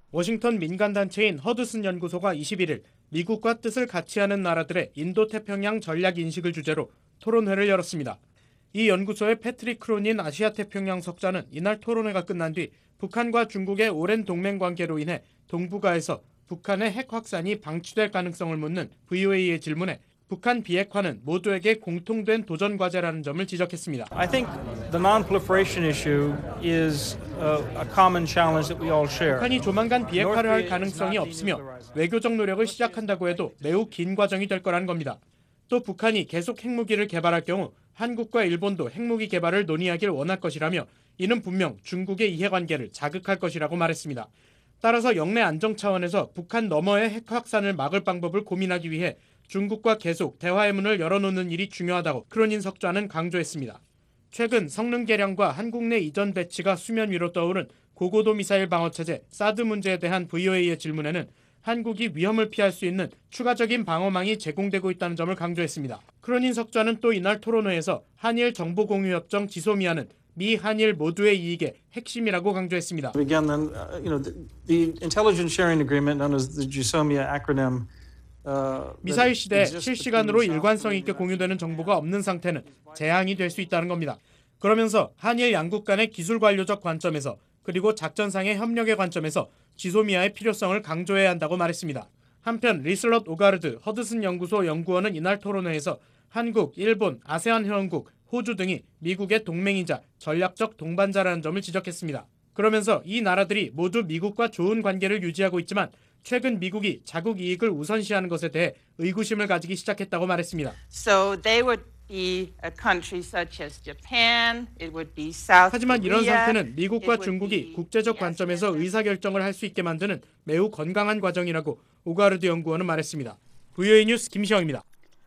워싱턴 민간단체인 허드슨 연구소가 이십일 일 미국과 뜻을 같이 하는 나라들의 인도태평양 전략 인식을 주제로 토론회를 열었습니다. 이 연구소의 패트릭 크로닌 아시아태평양 석자는 이날 토론회가 끝난 뒤 북한과 중국의 오랜 동맹 관계로 인해 동북아에서 북한의 핵 확산이 방치될 가능성을 묻는 브이오에이의 질문에 북한 비핵화는 모두에게 공통된 도전 과제라는 점을 지적했습니다. I think the non-proliferation issue is a, a common challenge that we all share. 북한이 조만간 비핵화를 할 가능성이 없으며 외교적 노력을 시작한다고 해도 매우 긴 과정이 될 거라는 겁니다. 또 북한이 계속 핵무기를 개발할 경우 한국과 일본도 핵무기 개발을 논의하길 원할 것이라며 이는 분명 중국의 이해관계를 자극할 것이라고 말했습니다. 따라서 영내 안정 차원에서 북한 너머의 핵 확산을 막을 방법을 고민하기 위해 중국과 계속 대화의 문을 열어놓는 일이 중요하다고 크로닌 석좌는 강조했습니다. 최근 성능 개량과 한국 내 이전 배치가 수면 위로 떠오른 고고도 미사일 방어체제 사드 문제에 대한 브이오에이의 질문에는 한국이 위험을 피할 수 있는 추가적인 방어망이 제공되고 있다는 점을 강조했습니다. 크로닌 석좌는 또 이날 토론회에서 한일 정보공유협정 지소미아는 미 한일 모두의 이익의 핵심이라고 강조했습니다. Again, then, uh, you know, the, the intelligence sharing agreement known as the GSOMIA acronym. Uh, 미사일 시대에 실시간으로 일관성 있게 공유되는 정보가 없는 상태는 재앙이 될 수 있다는 겁니다. 그러면서 한일 양국 간의 기술 관료적 관점에서 그리고 작전상의 협력의 관점에서 지소미아의 필요성을 강조해야 한다고 말했습니다. 한편 리슬럿 오가르드 허드슨 연구소 연구원은 이날 토론회에서 한국, 일본, 아세안 회원국, 호주 등이 미국의 동맹이자 전략적 동반자라는 점을 지적했습니다. 그러면서 이 나라들이 모두 미국과 좋은 관계를 유지하고 있지만 최근 미국이 자국 이익을 우선시하는 것에 대해 의구심을 가지기 시작했다고 말했습니다. So they would be a country such as Japan, it would be South 하지만 이런 Korea, 상태는 미국과 중국이 국제적 관점에서 의사결정을 할 수 있게 만드는 매우 건강한 과정이라고 오가르드 연구원은 말했습니다. 브이오에이 뉴스 김시영입니다.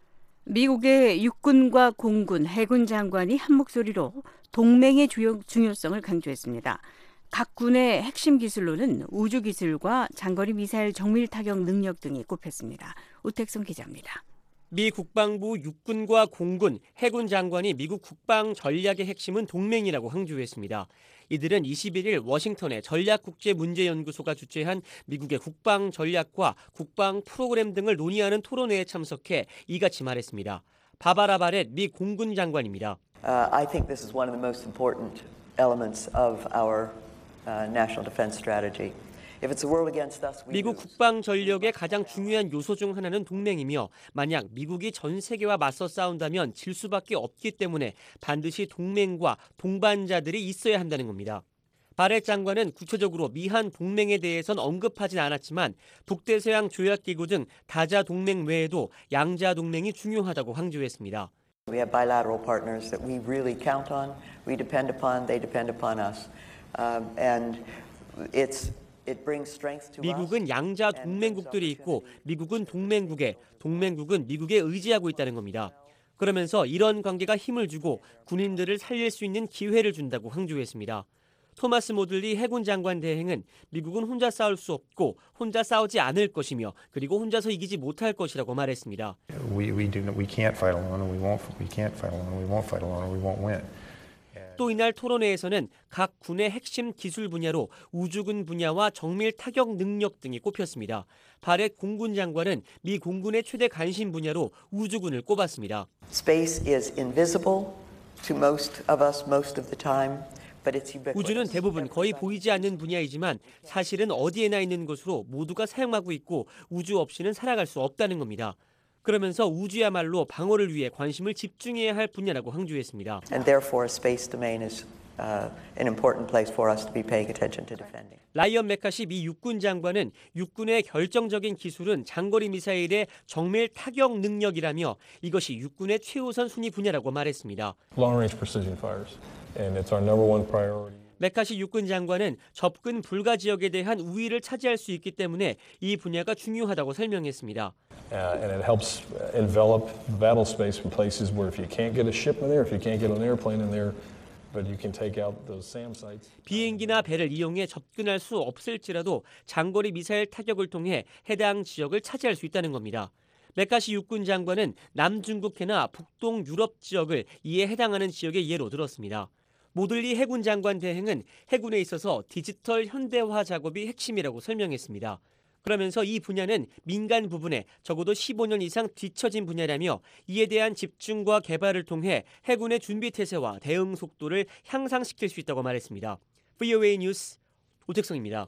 미국의 육군과 공군, 해군 장관이 한 목소리로 동맹의 주요, 중요성을 강조했습니다. 각 군의 핵심 기술로는 우주 기술과 장거리 미사일 정밀 타격 능력 등이 꼽혔습니다. 우택성 기자입니다. 미 국방부 육군과 공군, 해군 장관이 미국 국방 전략의 핵심은 동맹이라고 강조했습니다. 이들은 이십일 일 워싱턴의 전략국제문제연구소가 주최한 미국의 국방 전략과 국방 프로그램 등을 논의하는 토론회에 참석해 이같이 말했습니다. 바바라 바렛 미 공군 장관입니다. Uh, I think this is one of the most important elements of our uh, national defense strategy. If it's a world against us, we 미국 국방 전력의 가장 중요한 요소 중 하나는 동맹이며 만약 미국이 전 세계와 맞서 싸운다면 질 수밖에 없기 때문에 반드시 동맹과 동반자들이 있어야 한다는 겁니다. 바렛 장관은 구체적으로 미한 동맹에 대해선 언급하진 않았지만 북대서양 조약기구 등 다자 동맹 외에도 양자 동맹이 중요하다고 강조했습니다. We have bilateral partners that we really count on. We depend upon. They depend upon us. Um, and it's 미국은 양자 동맹국들이 있고 미국은 동맹국에, 동맹국은 미국에 의지하고 있다는 겁니다. 그러면서 이런 관계가 힘을 주고 군인들을 살릴 수 있는 기회를 준다고 강조했습니다. 토마스 모들리 해군 장관 대행은 미국은 혼자 싸울 수 없고 혼자 싸우지 않을 것이며 그리고 혼자서 이기지 못할 것이라고 말했습니다. We, we do, we can't fight alone and we won't, we can't fight alone and we won't fight alone and we won't win. 또 이날 토론회에서는 각 군의 핵심 기술 분야로 우주군 분야와 정밀 타격 능력 등이 꼽혔습니다. 바렛 공군 장관은 미 공군의 최대 관심 분야로 우주군을 꼽았습니다. Space is invisible to most of us most of the time, but it's ubiquitous. 우주는 대부분 거의 보이지 않는 분야이지만 사실은 어디에나 있는 것으로 모두가 사용하고 있고 우주 없이는 살아갈 수 없다는 겁니다. 그러면서 우주야말로 방어를 위해 관심을 집중해야 할 분야라고 강조했습니다. And therefore, space domain is uh, an important place for us to be paying attention to defending. 라이언 맥카시 미 육군 장관은 육군의 결정적인 기술은 장거리 미사일의 정밀 타격 능력이라며 이것이 육군의 최우선 순위 분야라고 말했습니다. Long-range precision fires, and it's our number one priority. 맥카시 육군 장관은 접근 불가 지역에 대한 우위를 차지할 수 있기 때문에 이 분야가 중요하다고 설명했습니다. Uh, and it helps envelop the battle space from places where if you can't get a ship in there, if you can't get an airplane in there, but you can take out those SAM sites. 비행기나 배를 이용해 접근할 수 없을지라도 장거리 미사일 타격을 통해 해당 지역을 차지할 수 있다는 겁니다. 맥카시 육군 장관은 남중국해나 북동 유럽 지역을 이에 해당하는 지역의 예로 들었습니다. 모들리 해군 장관 대행은 해군에 있어서 디지털 현대화 작업이 핵심이라고 설명했습니다. 그러면서 이 분야는 민간 부분에 적어도 십오 년 이상 뒤처진 분야라며 이에 대한 집중과 개발을 통해 해군의 준비 태세와 대응 속도를 향상시킬 수 있다고 말했습니다. 브이오에이 뉴스 오택성입니다.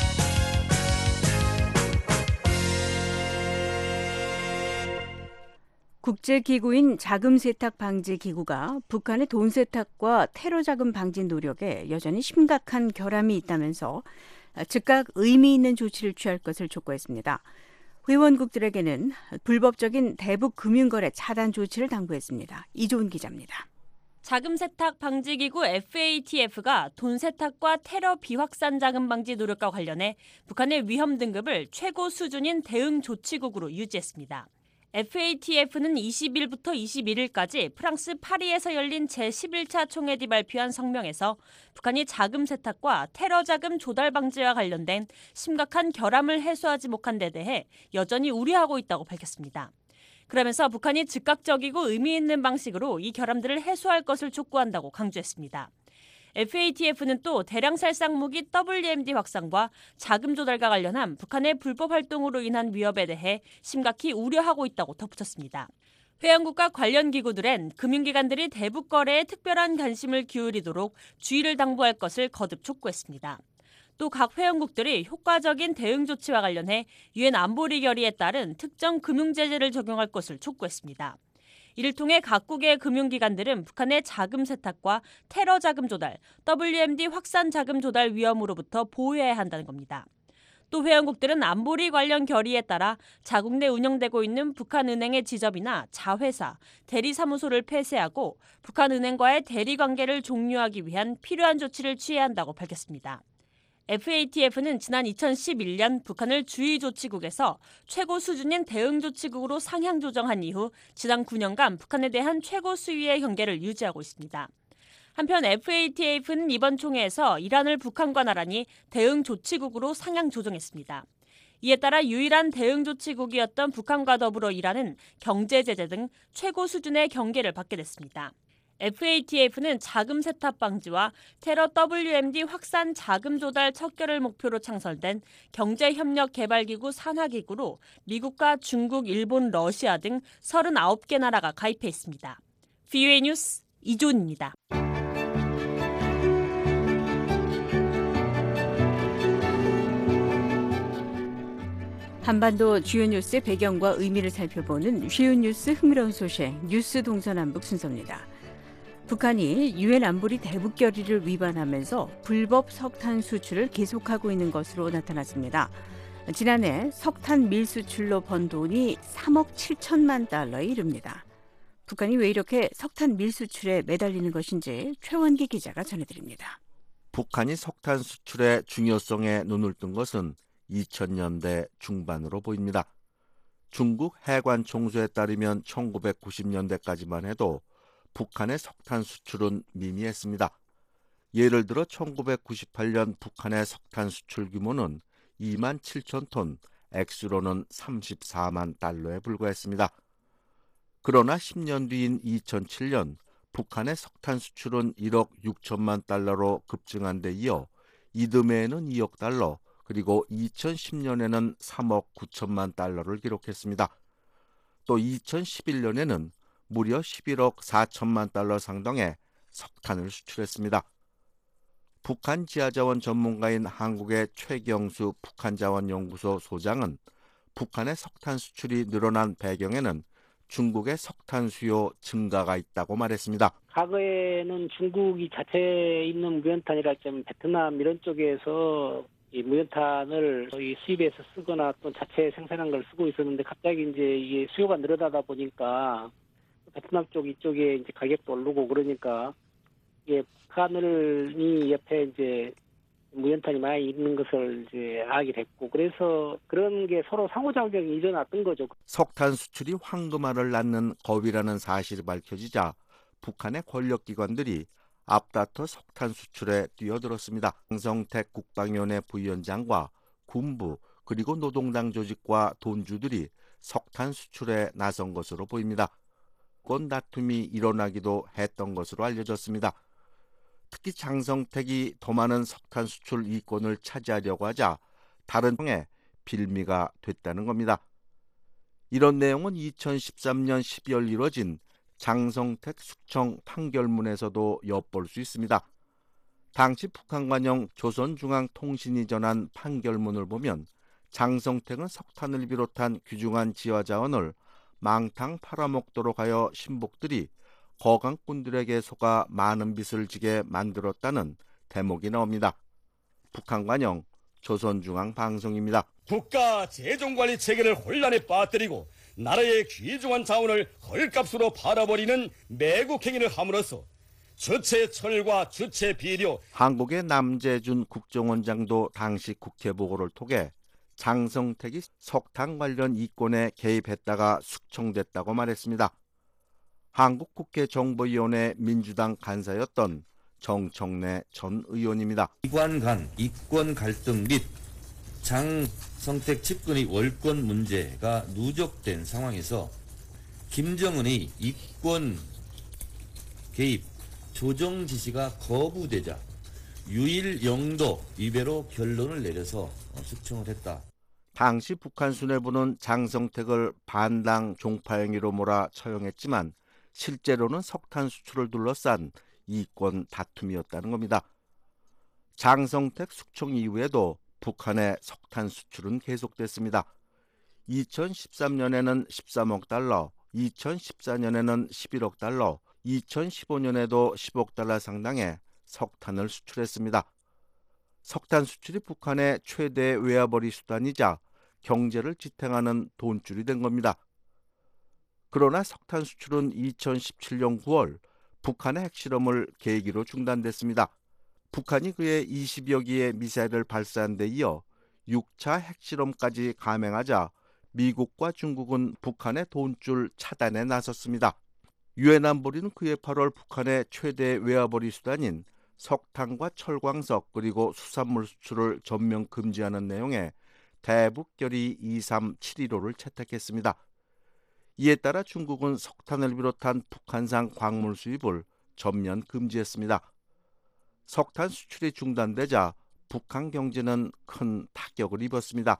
국제기구인 자금세탁방지기구가 북한의 돈세탁과 테러자금 방지 노력에 여전히 심각한 결함이 있다면서 즉각 의미 있는 조치를 취할 것을 촉구했습니다. 회원국들에게는 불법적인 대북 금융거래 차단 조치를 당부했습니다. 이조은 기자입니다. 자금세탁 방지기구 에프에이티에프가 돈세탁과 테러 비확산 자금 방지 노력과 관련해 북한의 위험 등급을 최고 수준인 대응 조치국으로 유지했습니다. 에프에이티에프는 이십 일부터 이십일 일까지 프랑스 파리에서 열린 제십일 차 총회뒤 발표한 성명에서 북한이 자금 세탁과 테러 자금 조달 방지와 관련된 심각한 결함을 해소하지 못한 데 대해 여전히 우려하고 있다고 밝혔습니다. 그러면서 북한이 즉각적이고 의미 있는 방식으로 이 결함들을 해소할 것을 촉구한다고 강조했습니다. 에프에이티에프는 또 대량 살상 무기 더블유엠디 확산과 자금 조달과 관련한 북한의 불법 활동으로 인한 위협에 대해 심각히 우려하고 있다고 덧붙였습니다. 회원국과 관련 기구들은 금융기관들이 대북 거래에 특별한 관심을 기울이도록 주의를 당부할 것을 거듭 촉구했습니다. 또 각 회원국들이 효과적인 대응 조치와 관련해 유엔 안보리 결의에 따른 특정 금융 제재를 적용할 것을 촉구했습니다. 이를 통해 각국의 금융기관들은 북한의 자금 세탁과 테러 자금 조달, 더블유엠디 확산 자금 조달 위험으로부터 보호해야 한다는 겁니다. 또 회원국들은 안보리 관련 결의에 따라 자국 내 운영되고 있는 북한은행의 지점이나 자회사, 대리사무소를 폐쇄하고 북한은행과의 대리관계를 종료하기 위한 필요한 조치를 취해야 한다고 밝혔습니다. 에프에이티에프는 지난 이천십일 년 북한을 주의조치국에서 최고 수준인 대응조치국으로 상향 조정한 이후 지난 구 년간 북한에 대한 최고 수위의 경계를 유지하고 있습니다. 한편 에프에이티에프는 이번 총회에서 이란을 북한과 나란히 대응조치국으로 상향 조정했습니다. 이에 따라 유일한 대응조치국이었던 북한과 더불어 이란은 경제제재 등 최고 수준의 경계를 받게 됐습니다. 에프에이티에프는 자금 세탁 방지와 테러 더블유엠디 확산 자금 조달 척결을 목표로 창설된 경제협력개발기구 산하기구로 미국과 중국, 일본, 러시아 등 서른아홉 개 나라가 가입해 있습니다. 브이오에이 뉴스 이조은입니다. 한반도 주요 뉴스의 배경과 의미를 살펴보는 쉬운 뉴스 흥미로운 소식 뉴스 동서남북 순서입니다. 북한이 유엔 안보리 대북 결의를 위반하면서 불법 석탄 수출을 계속하고 있는 것으로 나타났습니다. 지난해 석탄 밀 수출로 번 돈이 삼억 칠천만 달러에 이릅니다. 북한이 왜 이렇게 석탄 밀 수출에 매달리는 것인지 최원기 기자가 전해드립니다. 북한이 석탄 수출의 중요성에 눈을 뜬 것은 이천 년대 중반으로 보입니다. 중국 해관 총수에 따르면 천구백구십 년대까지만 해도 북한의 석탄 수출은 미미했습니다. 예를 들어 천구백구십팔 년 북한의 석탄 수출 규모는 이만 칠천 톤, 액수로는 삼십사만 달러에 불과했습니다. 그러나 십 년 뒤인 이천칠 년 북한의 석탄 수출은 일억 육천만 달러로 급증한 데 이어 이듬해에는 이억 달러, 그리고 이천십 년에는 삼억 구천만 달러를 기록했습니다. 또 이천십일 년에는 무려 십일억 사천만 달러 상당의 석탄을 수출했습니다. 북한 지하자원 전문가인 한국의 최경수 북한자원연구소 소장은 북한의 석탄 수출이 늘어난 배경에는 중국의 석탄 수요 증가가 있다고 말했습니다. 과거에는 중국이 자체에 있는 무연탄이랄지 베트남 이런 쪽에서 이 무연탄을 거의 수입해서 쓰거나 또 자체 생산한 걸 쓰고 있었는데 갑자기 이제 이게 수요가 늘어나다 보니까 베트남 쪽 이쪽에 이제 가격도 오르고 그러니까 이게 북한이 옆에 이제 무연탄이 많이 있는 것을 이제 알게 됐고 그래서 그런 게 서로 상호작용이 일어났던 거죠. 석탄 수출이 황금알을 낳는 겁이라는 사실이 밝혀지자 북한의 권력기관들이 앞다퉈 석탄 수출에 뛰어들었습니다. 장성택 국방위원회 부위원장과 군부 그리고 노동당 조직과 돈주들이 석탄 수출에 나선 것으로 보입니다. 권 다툼이 일어나기도 했던 것으로 알려졌습니다. 특히 장성택이 더 많은 석탄 수출 이권을 차지하려고 하자 다른 통에 빌미가 됐다는 겁니다. 이런 내용은 이천십삼 년 십이월 이뤄진 장성택 숙청 판결문에서도 엿볼 수 있습니다. 당시 북한관영 조선중앙통신이 전한 판결문을 보면 장성택은 석탄을 비롯한 귀중한 지하자원을 망탕 팔아먹도록 하여 신복들이 거강꾼들에게 속아 많은 빚을 지게 만들었다는 대목이 나옵니다. 북한관영 조선중앙방송입니다. 국가 재정관리 체계를 혼란에 빠뜨리고 나라의 귀중한 자원을 헐값으로 팔아버리는 매국 행위를 함으로써 주체 철과 주체 비료. 한국의 남재준 국정원장도 당시 국회 보고를 통해 장성택이 석탄 관련 이권에 개입했다가 숙청됐다고 말했습니다. 한국국회정보위원회 민주당 간사였던 정청래 전 의원입니다. 이관 간 이권 갈등 및 장성택 측근의 월권 문제가 누적된 상황에서 김정은의 이권 개입 조정 지시가 거부되자 유일 영도 위배로 결론을 내려서 숙청을 했다. 당시 북한 수뇌부는 장성택을 반당 종파 행위로 몰아 처형했지만 실제로는 석탄 수출을 둘러싼 이권 다툼이었다는 겁니다. 장성택 숙청 이후에도 북한의 석탄 수출은 계속됐습니다. 이천십삼 년에는 십삼억 달러, 이천십사 년에는 십일억 달러, 이천십오 년에도 십억 달러 상당의 석탄을 수출했습니다. 석탄 수출이 북한의 최대 외화벌이 수단이자 경제를 지탱하는 돈줄이 된 겁니다. 그러나 석탄 수출은 이천십칠 년 구월 북한의 핵실험을 계기로 중단됐습니다. 북한이 그의 이십여 기의 미사일을 발사한 데 이어 육 차 핵실험까지 감행하자 미국과 중국은 북한의 돈줄 차단에 나섰습니다. 유엔 안보리는 그해 팔월 북한의 최대 외화벌이 수단인 석탄과 철광석 그리고 수산물 수출을 전면 금지하는 내용의 대북결의 이삼칠일오를 채택했습니다. 이에 따라 중국은 석탄을 비롯한 북한산 광물 수입을 전면 금지했습니다. 석탄 수출이 중단되자 북한 경제는 큰 타격을 입었습니다.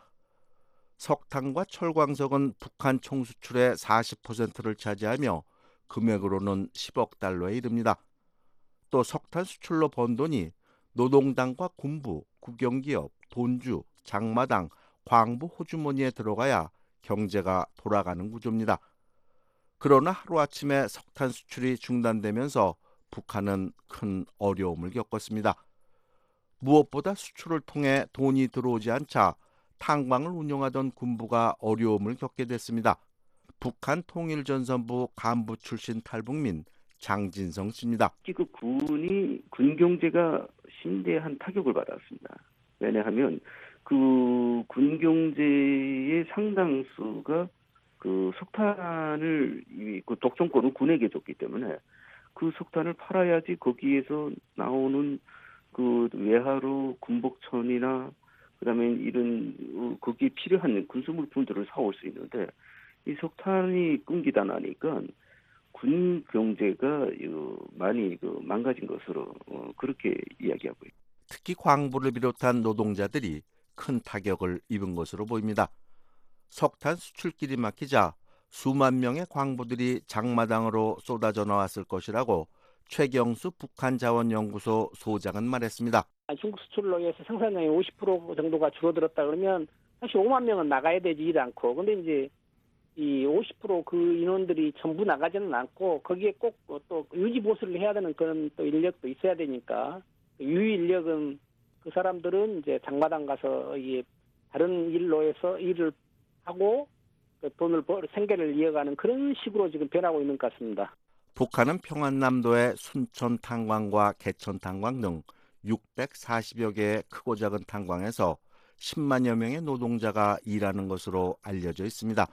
석탄과 철광석은 북한 총수출의 사십 퍼센트를 차지하며 금액으로는 십억 달러에 이릅니다. 또 석탄 수출로 번 돈이 노동당과 군부, 국영기업, 돈주, 장마당, 광부 호주머니에 들어가야 경제가 돌아가는 구조입니다. 그러나 하루아침에 석탄 수출이 중단되면서 북한은 큰 어려움을 겪었습니다. 무엇보다 수출을 통해 돈이 들어오지 않자 탄광을 운영하던 군부가 어려움을 겪게 됐습니다. 북한 통일전선부 간부 출신 탈북민 장진성 씨입니다. 그 군이 군 경제가 심대한 타격을 받았습니다. 왜냐하면 그 군 경제의 상당수가 그 석탄을 그 독점권을 군에게 줬기 때문에 그 석탄을 팔아야지 거기에서 나오는 그 외화로 군복천이나 그다음에 이런 거기에 필요한 군수물품들을 사올 수 있는데 이 석탄이 끊기다 나니까 군 경제가 많이 망가진 것으로 그렇게 이야기하고 있습니다. 특히 광부를 비롯한 노동자들이 큰 타격을 입은 것으로 보입니다. 석탄 수출길이 막히자 수만 명의 광부들이 장마당으로 쏟아져 나왔을 것이라고 최경수 북한자원연구소 소장은 말했습니다. 중국 수출로 인해서 생산량이 오십 퍼센트 정도가 줄어들었다 그러면 사실 오만 명은 나가야 되지 않고 근데 이제 이 오십 퍼센트 그 인원들이 전부 나가지는 않고 거기에 꼭 또 유지 보수를 해야 되는 그런 또 인력도 있어야 되니까 유위 인력은 그 사람들은 이제 장마당 가서 이 다른 일로 해서 일을 하고 그 돈을 벌 생계를 이어가는 그런 식으로 지금 변하고 있는 것 같습니다. 북한은 평안남도의 순천 탄광과 개천 탄광 등 육백사십여 개의 크고 작은 탄광에서 십만여 명의 노동자가 일하는 것으로 알려져 있습니다.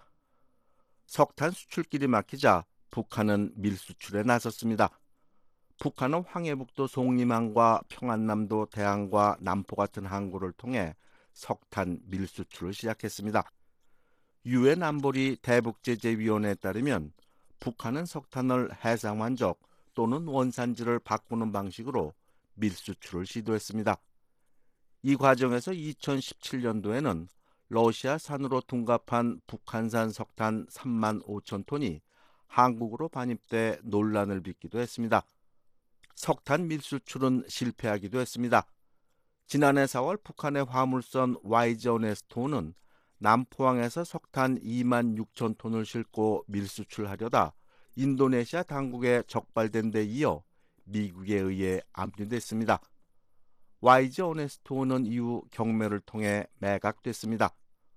석탄 수출길이 막히자 북한은 밀수출에 나섰습니다. 북한은 황해북도 송림항과 평안남도 대항과 남포 같은 항구를 통해 석탄 밀수출을 시작했습니다. 유엔 안보리 대북제재위원회에 따르면 북한은 석탄을 해상완적 또는 원산지를 바꾸는 방식으로 밀수출을 시도했습니다. 이 과정에서 이천십칠 년도에는 러시아산으로 둔갑한 북한산 석탄 삼만 오천 톤이 한국으로 반입돼 논란을 빚기도 했습니다. 석탄 밀수출은 실패하기도 했습니다. 지난해 사월 북한의 화물선 와이즈 오네스토는 남포항에서 석탄 이만 육천 톤을 싣고 밀수출하려다 인도네시아 당국에 적발된 데 이어 미국에 의해 압류됐습니다. 와이즈 오네스토는 이후 경매를 통해 매각됐습니다.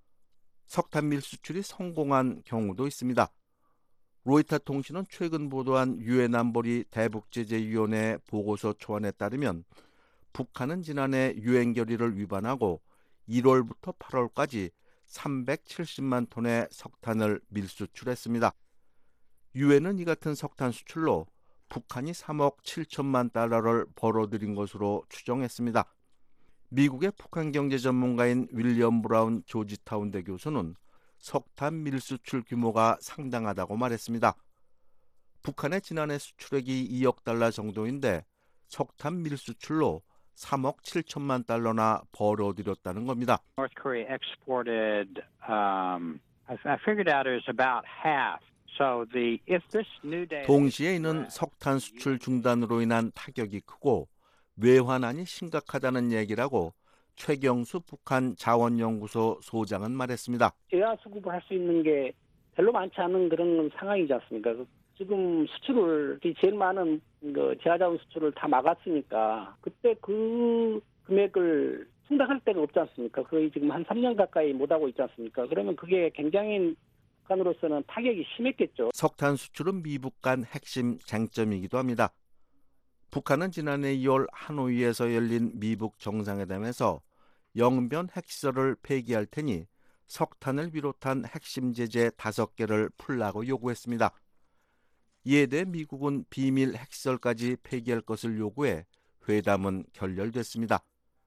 석탄 밀수출이 성공한 경우도 있습니다. 로이터 통신은 최근 보도한 유엔 안보리 대북제재위원회 보고서 초안에 따르면 북한은 지난해 유엔 결의를 위반하고 일월부터 팔월까지 삼백칠십만 톤의 석탄을 밀수출했습니다. 유엔은 이 같은 석탄 수출로 북한이 삼억 칠천만 달러를 벌어들인 것으로 추정했습니다. 미국의 북한 경제 전문가인 윌리엄 브라운 조지타운대 교수는 석탄 밀수출 규모가 상당하다고 말했습니다. 북한의 지난해 수출액이 이억 달러 정도인데 석탄 밀수출로 삼억 칠천만 달러나 벌어들였다는 겁니다. North Korea exported, um, I figured out it was about half. So the if this new data. 동시에 이는 석탄 수출 중단으로 인한 타격이 크고 외환안이 심각하다는 얘기라고 최경수 북한 자원연구소 소장은 말했습니다. 제야 수급을 할 수 있는 게 별로 많지 않은 그런 상황이지 않습니까? 지금 수출을 제일 많은 그 제하자원 수출을 다 막았으니까 그때 그 금액을 충당할 데가 없지 않습니까? 거의 지금 한 삼 년 가까이 못 하고 있지 않습니까? 그러면 그게 굉장히 북한으로서는 타격이 심했겠죠. 석탄 수출은 미북 간 핵심 쟁점이기도 합니다. 북한은 지난해 이월 하노이에서 열린 미북 정상회담에서 영변 핵시설을 폐기할 테니 석탄을 비롯한 핵심 제재 다섯 개를 풀라고 요구했습니다. 이에 대해 미국은 비밀 핵시설까지 폐기할 것을 요구해 회담은 결렬됐습니다.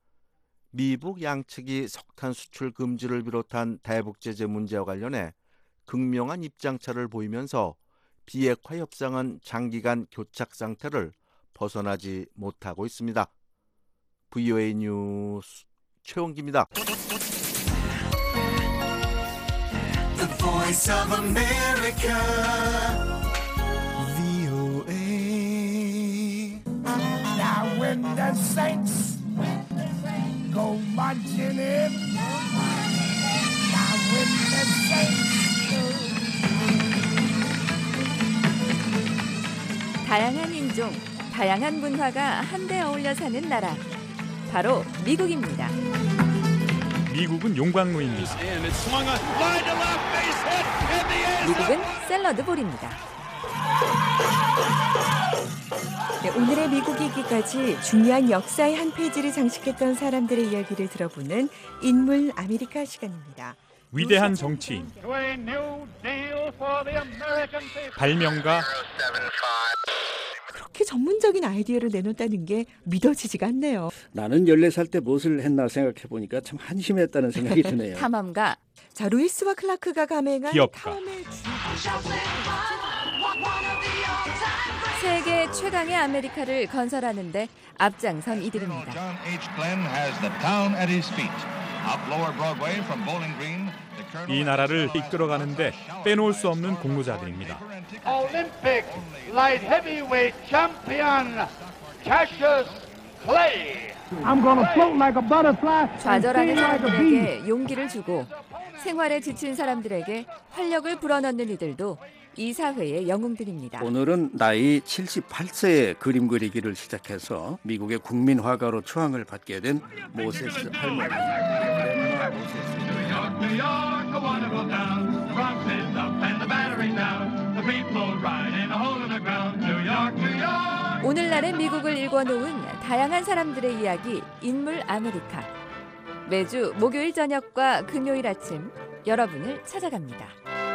미북 양측이 석탄 수출 금지를 비롯한 대북 제재 문제와 관련해 극명한 입장차를 보이면서 비핵화 협상은 장기간 교착 상태를 벗어나지 못하고 있습니다. 브이오에이 뉴스 최원기입니다. The Voice of America, 브이오에이. Now when the saints go marching in, now when the saints 다양한 인종, 다양한 문화가 한데 어울려 사는 나라, 바로 미국입니다. 미국은 용광로입니다. 미국은 샐러드볼입니다. 네, 오늘의 미국이기까지 중요한 역사의 한 페이지를 장식했던 사람들의 이야기를 들어보는 인물 아메리카 시간입니다. 위대한 정치인, 발명가, 그렇게 전문적인 아이디어를 내놓았다는 게 믿어지지가 않네요. 나는 열네 살 때 무엇을 했나 생각해보니까 참 한심했다는 생각이 드네요. 탐험가. 자, 루이스와 클라크가 감행한 기업가. 탐험의 주... 세계 최강의 아메리카를 건설하는 데 앞장선 이들입니다. 이 나라를 이끌어가는데 빼놓을 수 없는 공로자들입니다. Olympic light heavyweight champion Cassius Clay. I'm gonna float like a butterfly. 좌절하는 사람들에게 용기를 주고 생활에 지친 사람들에게 활력을 불어넣는 이들도 이 사회의 영웅들입니다. 오늘은 나이 칠십팔 세에 그림 그리기를 시작해서 미국의 국민 화가로 초항을 받게 된 모세스 할머니. 오늘날의 미국을 일궈놓은 다양한 사람들의 이야기 인물 아메리카. 매주 목요일 저녁과 금요일 아침 여러분을 찾아갑니다.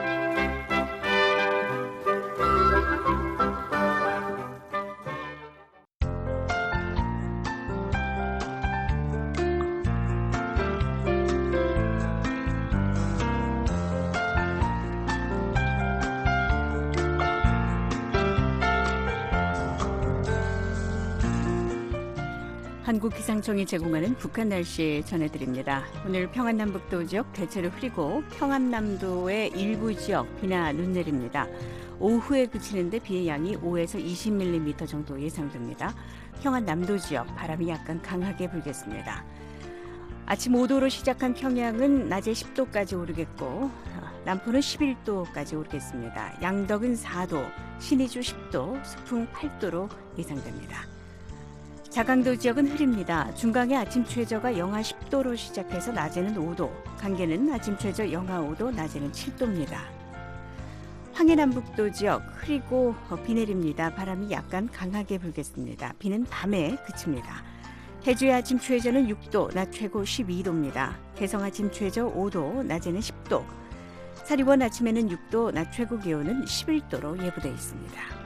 한국기상청이 제공하는 북한 날씨 전해드립니다. 오늘 평안남북도 지역 대체로 흐리고 평안남도의 일부 지역 비나 눈 내립니다. 오후에 그치는데 비의 양이 오에서 이십 밀리미터 정도 예상됩니다. 평안남도 지역 바람이 약간 강하게 불겠습니다. 아침 오 도로 시작한 평양은 낮에 십 도까지 오르겠고 남포는 십일 도까지 오르겠습니다. 양덕은 사 도, 신의주 십 도, 수풍 팔 도로 예상됩니다. 자강도 지역은 흐립니다. 중강의 아침 최저가 영하 십 도로 시작해서 낮에는 오 도, 강계는 아침 최저 영하 오 도, 낮에는 칠 도입니다. 황해남북도 지역 흐리고 비 내립니다. 바람이 약간 강하게 불겠습니다. 비는 밤에 그칩니다. 해주의 아침 최저는 육 도, 낮 최고 십이 도입니다. 개성 아침 최저 오 도, 낮에는 십 도. 사리원 아침에는 육 도, 낮 최고 기온은 십일 도로 예보되어 있습니다.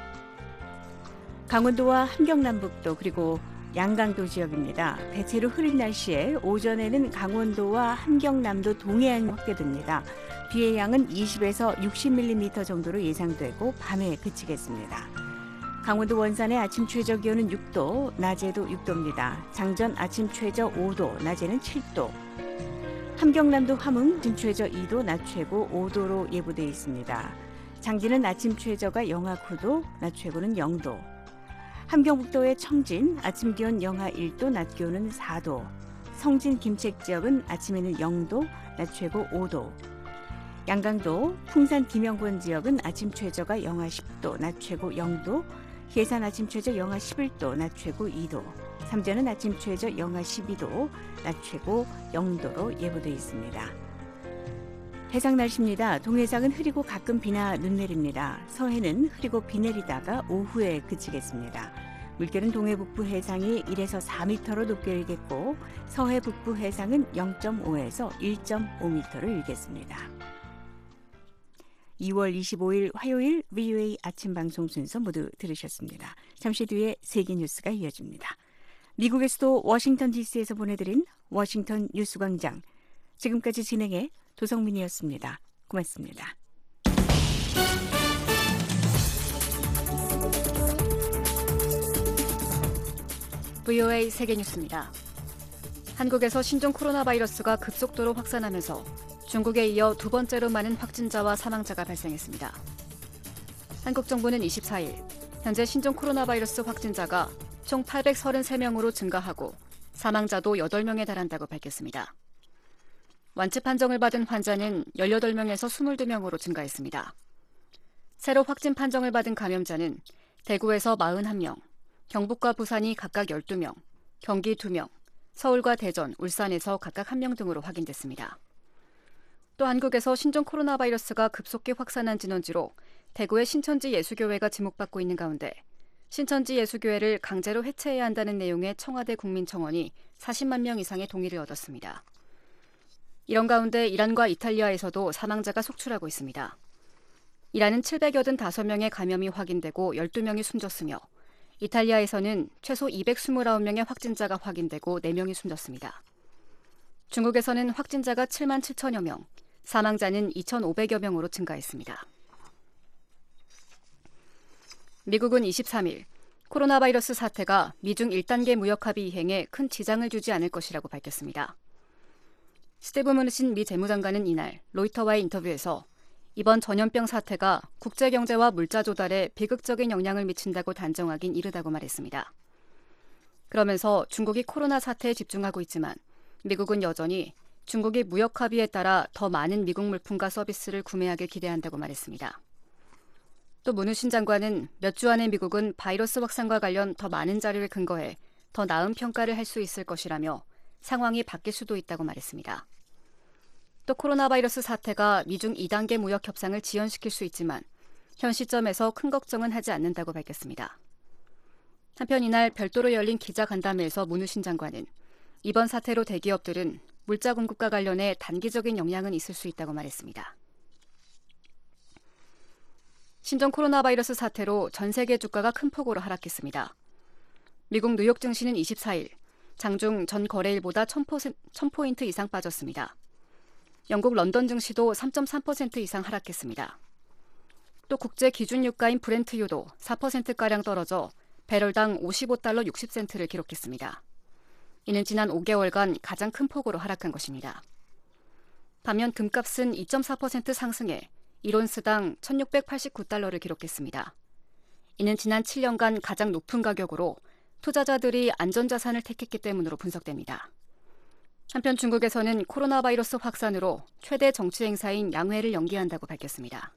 강원도와 함경남북도 그리고 양강도 지역입니다. 대체로 흐린 날씨에 오전에는 강원도와 함경남도 동해안 확대됩니다. 비의 양은 이십에서 육십 밀리미터 정도로 예상되고 밤에 그치겠습니다. 강원도 원산의 아침 최저 기온은 육 도, 낮에도 육 도입니다. 장전 아침 최저 오 도, 낮에는 칠 도. 함경남도 함흥 아침 최저 이 도, 낮 최고 오 도로 예보되어 있습니다. 장진은 아침 최저가 영하 구 도, 낮 최고는 영 도. 함경북도의 청진, 아침 기온 영하 일 도, 낮 기온은 사 도. 성진 김책 지역은 아침에는 영 도, 낮 최고 오 도. 양강도, 풍산 김영권 지역은 아침 최저가 영하 십 도, 낮 최고 영 도. 해산 아침 최저 영하 십일 도, 낮 최고 이 도. 삼전은 아침 최저 영하 십이 도, 낮 최고 영 도로 예보되어 있습니다. 해상 날씨입니다. 동해상은 흐리고 가끔 비나 눈 내립니다. 서해는 흐리고 비 내리다가 오후에 그치겠습니다. 물결은 동해 북부 해상이 일에서 사 미터로 높게 일겠고 서해 북부 해상은 영 점 오에서 일 점 오 미터로 일겠습니다. 이월 이십오일 화요일 브이오에이 아침 방송 순서 모두 들으셨습니다. 잠시 뒤에 세계 뉴스가 이어집니다. 미국의 수도 워싱턴 디씨에서 보내드린 워싱턴 뉴스광장. 지금까지 진행해 도성민이었습니다. 고맙습니다. 브이오에이 세계뉴스입니다. 한국에서 신종 코로나 바이러스가 급속도로 확산하면서 중국에 이어 두 번째로 많은 확진자와 사망자가 발생했습니다. 한국 정부는 이십사일 현재 신종 코로나 바이러스 확진자가 총 팔백삼십삼 명으로 증가하고 사망자도 여덟 명에 달한다고 밝혔습니다. 완치 판정을 받은 환자는 열여덟 명에서 이십이 명으로 증가했습니다. 새로 확진 판정을 받은 감염자는 대구에서 사십일 명, 경북과 부산이 각각 열두 명, 경기 두 명, 서울과 대전, 울산에서 각각 한 명 등으로 확인됐습니다. 또 한국에서 신종 코로나 바이러스가 급속히 확산한 진원지로 대구의 신천지 예수교회가 지목받고 있는 가운데 신천지 예수교회를 강제로 해체해야 한다는 내용의 청와대 국민청원이 사십만 명 이상의 동의를 얻었습니다. 이런 가운데 이란과 이탈리아에서도 사망자가 속출하고 있습니다. 이란은 칠백팔십오 명의 감염이 확인되고 열두 명이 숨졌으며 이탈리아에서는 최소 이백이십구 명의 확진자가 확인되고 네 명이 숨졌습니다. 중국에서는 확진자가 칠만 칠천여 명, 사망자는 이천오백여 명으로 증가했습니다. 미국은 이십삼일 코로나 바이러스 사태가 미중 일 단계 무역합의 이행에 큰 지장을 주지 않을 것이라고 밝혔습니다. 스티브 무누친 미 재무장관은 이날 로이터와의 인터뷰에서 이번 전염병 사태가 국제경제와 물자 조달에 비극적인 영향을 미친다고 단정하긴 이르다고 말했습니다. 그러면서 중국이 코로나 사태에 집중하고 있지만 미국은 여전히 중국이 무역 합의에 따라 더 많은 미국 물품과 서비스를 구매하길 기대한다고 말했습니다. 또 문우신 장관은 몇 주 안에 미국은 바이러스 확산과 관련 더 많은 자료를 근거해 더 나은 평가를 할 수 있을 것이라며 상황이 바뀔 수도 있다고 말했습니다. 또 코로나 바이러스 사태가 미중 이 단계 무역 협상을 지연시킬 수 있지만 현 시점에서 큰 걱정은 하지 않는다고 밝혔습니다. 한편 이날 별도로 열린 기자간담회에서 문우신 장관은 이번 사태로 대기업들은 물자 공급과 관련해 단기적인 영향은 있을 수 있다고 말했습니다. 신종 코로나 바이러스 사태로 전 세계 주가가 큰 폭으로 하락했습니다. 미국 뉴욕 증시는 이십사 일 장중 전 거래일보다 천 포인트 이상 빠졌습니다. 영국 런던 증시도 삼 점 삼 퍼센트 이상 하락했습니다. 또 국제 기준 유가인 브렌트유도 사 퍼센트가량 떨어져 배럴당 오십오 달러 육십 센트를 기록했습니다. 이는 지난 오 개월간 가장 큰 폭으로 하락한 것입니다. 반면 금값은 이 점 사 퍼센트 상승해 일 온스당 천육백팔십구 달러를 기록했습니다. 이는 지난 칠 년간 가장 높은 가격으로 투자자들이 안전자산을 택했기 때문으로 분석됩니다. 한편 중국에서는 코로나 바이러스 확산으로 최대 정치 행사인 양회를 연기한다고 밝혔습니다.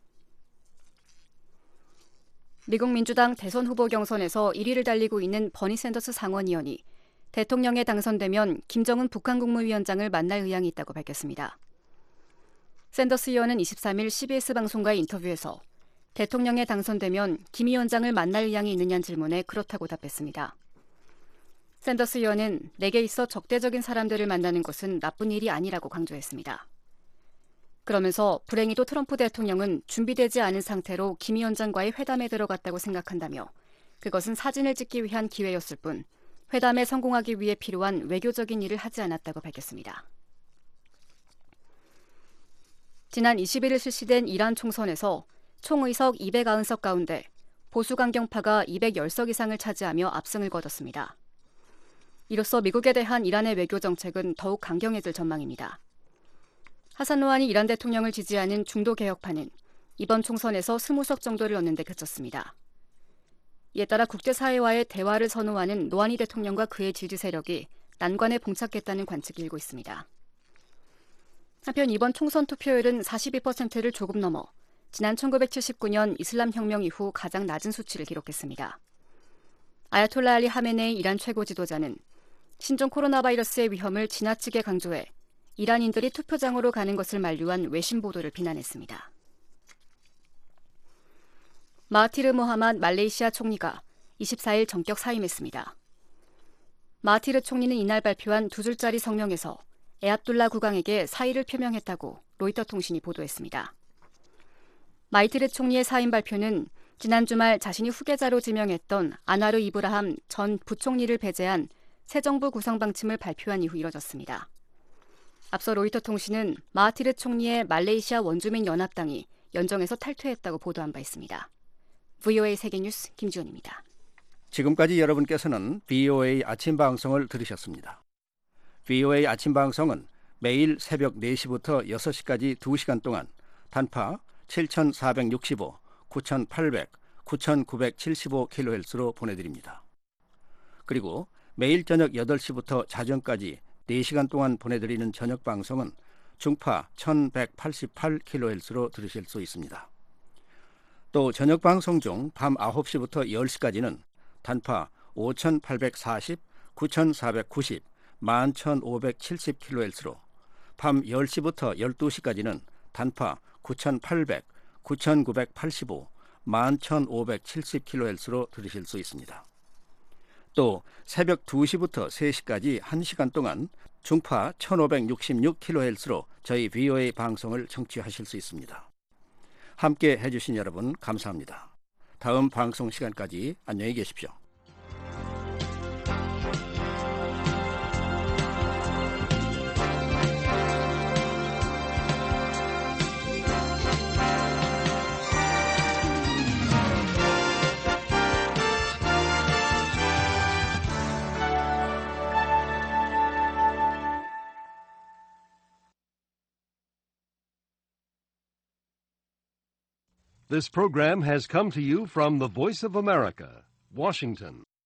미국 민주당 대선 후보 경선에서 일 위를 달리고 있는 버니 샌더스 상원의원이 대통령에 당선되면 김정은 북한 국무위원장을 만날 의향이 있다고 밝혔습니다. 샌더스 의원은 이십삼 일 씨비에스 방송과의 인터뷰에서 대통령에 당선되면 김 위원장을 만날 의향이 있느냐는 질문에 그렇다고 답했습니다. 샌더스 의원은 내게 있어 적대적인 사람들을 만나는 것은 나쁜 일이 아니라고 강조했습니다. 그러면서 불행히도 트럼프 대통령은 준비되지 않은 상태로 김 위원장과의 회담에 들어갔다고 생각한다며 그것은 사진을 찍기 위한 기회였을 뿐 회담에 성공하기 위해 필요한 외교적인 일을 하지 않았다고 밝혔습니다. 지난 이십일 일 실시된 이란 총선에서 총의석 이백구십 석 가운데 보수 강경파가 이백십 석 이상을 차지하며 압승을 거뒀습니다. 이로써 미국에 대한 이란의 외교 정책은 더욱 강경해질 전망입니다. 하산 로하니 이란 대통령을 지지하는 중도 개혁파는 이번 총선에서 이십 석 정도를 얻는 데 그쳤습니다. 이에 따라 국제사회와의 대화를 선호하는 로하니 대통령과 그의 지지 세력이 난관에 봉착했다는 관측이 일고 있습니다. 한편 이번 총선 투표율은 사십이 퍼센트를 조금 넘어 지난 천구백칠십구 년 이슬람 혁명 이후 가장 낮은 수치를 기록했습니다. 아야톨라 알리 하메네이 이란 최고 지도자는 신종 코로나 바이러스의 위험을 지나치게 강조해 이란인들이 투표장으로 가는 것을 만류한 외신 보도를 비난했습니다. 마하티르 모하맛 말레이시아 총리가 이십사 일 전격 사임했습니다. 마하티르 총리는 이날 발표한 두 줄짜리 성명에서 에압둘라 국왕에게 사의를 표명했다고 로이터 통신이 보도했습니다. 마하티르 총리의 사임 발표는 지난 주말 자신이 후계자로 지명했던 아나르 이브라함 전 부총리를 배제한 새 정부 구성 방침을 발표한 이후 이뤄졌습니다. 앞서 로이터 통신은 마하티르 총리의 말레이시아 원주민 연합당이 연정에서 탈퇴했다고 보도한 바 있습니다. 브이오에이 세계뉴스 김지원입니다. 지금까지 여러분께서는 브이오에이 아침 방송을 들으셨습니다. 브이오에이 아침 방송은 매일 새벽 네 시부터 여섯 시까지 두 시간 동안 단파 칠천사백육십오, 구천팔백, 구천구백칠십오 킬로헤르츠로 보내드립니다. 그리고 매일 저녁 여덟 시부터 자정까지 네 시간 동안 보내드리는 저녁 방송은 중파 천백팔십팔 킬로헤르츠로 들으실 수 있습니다. 또 저녁 방송 중 밤 아홉 시부터 열 시까지는 단파 오천팔백사십, 구천사백구십, 만 천오백칠십 킬로헤르츠로 밤 열 시부터 열두 시까지는 단파 구천팔백, 구천구백팔십오, 만 천오백칠십 킬로헤르츠로 들으실 수 있습니다. 또 새벽 두 시부터 세 시까지 한 시간 동안 중파 천오백육십육 킬로헤르츠로 저희 브이오에이 방송을 청취하실 수 있습니다. 함께 해주신 여러분 감사합니다. 다음 방송 시간까지 안녕히 계십시오. This program has come to you from the Voice of America, Washington.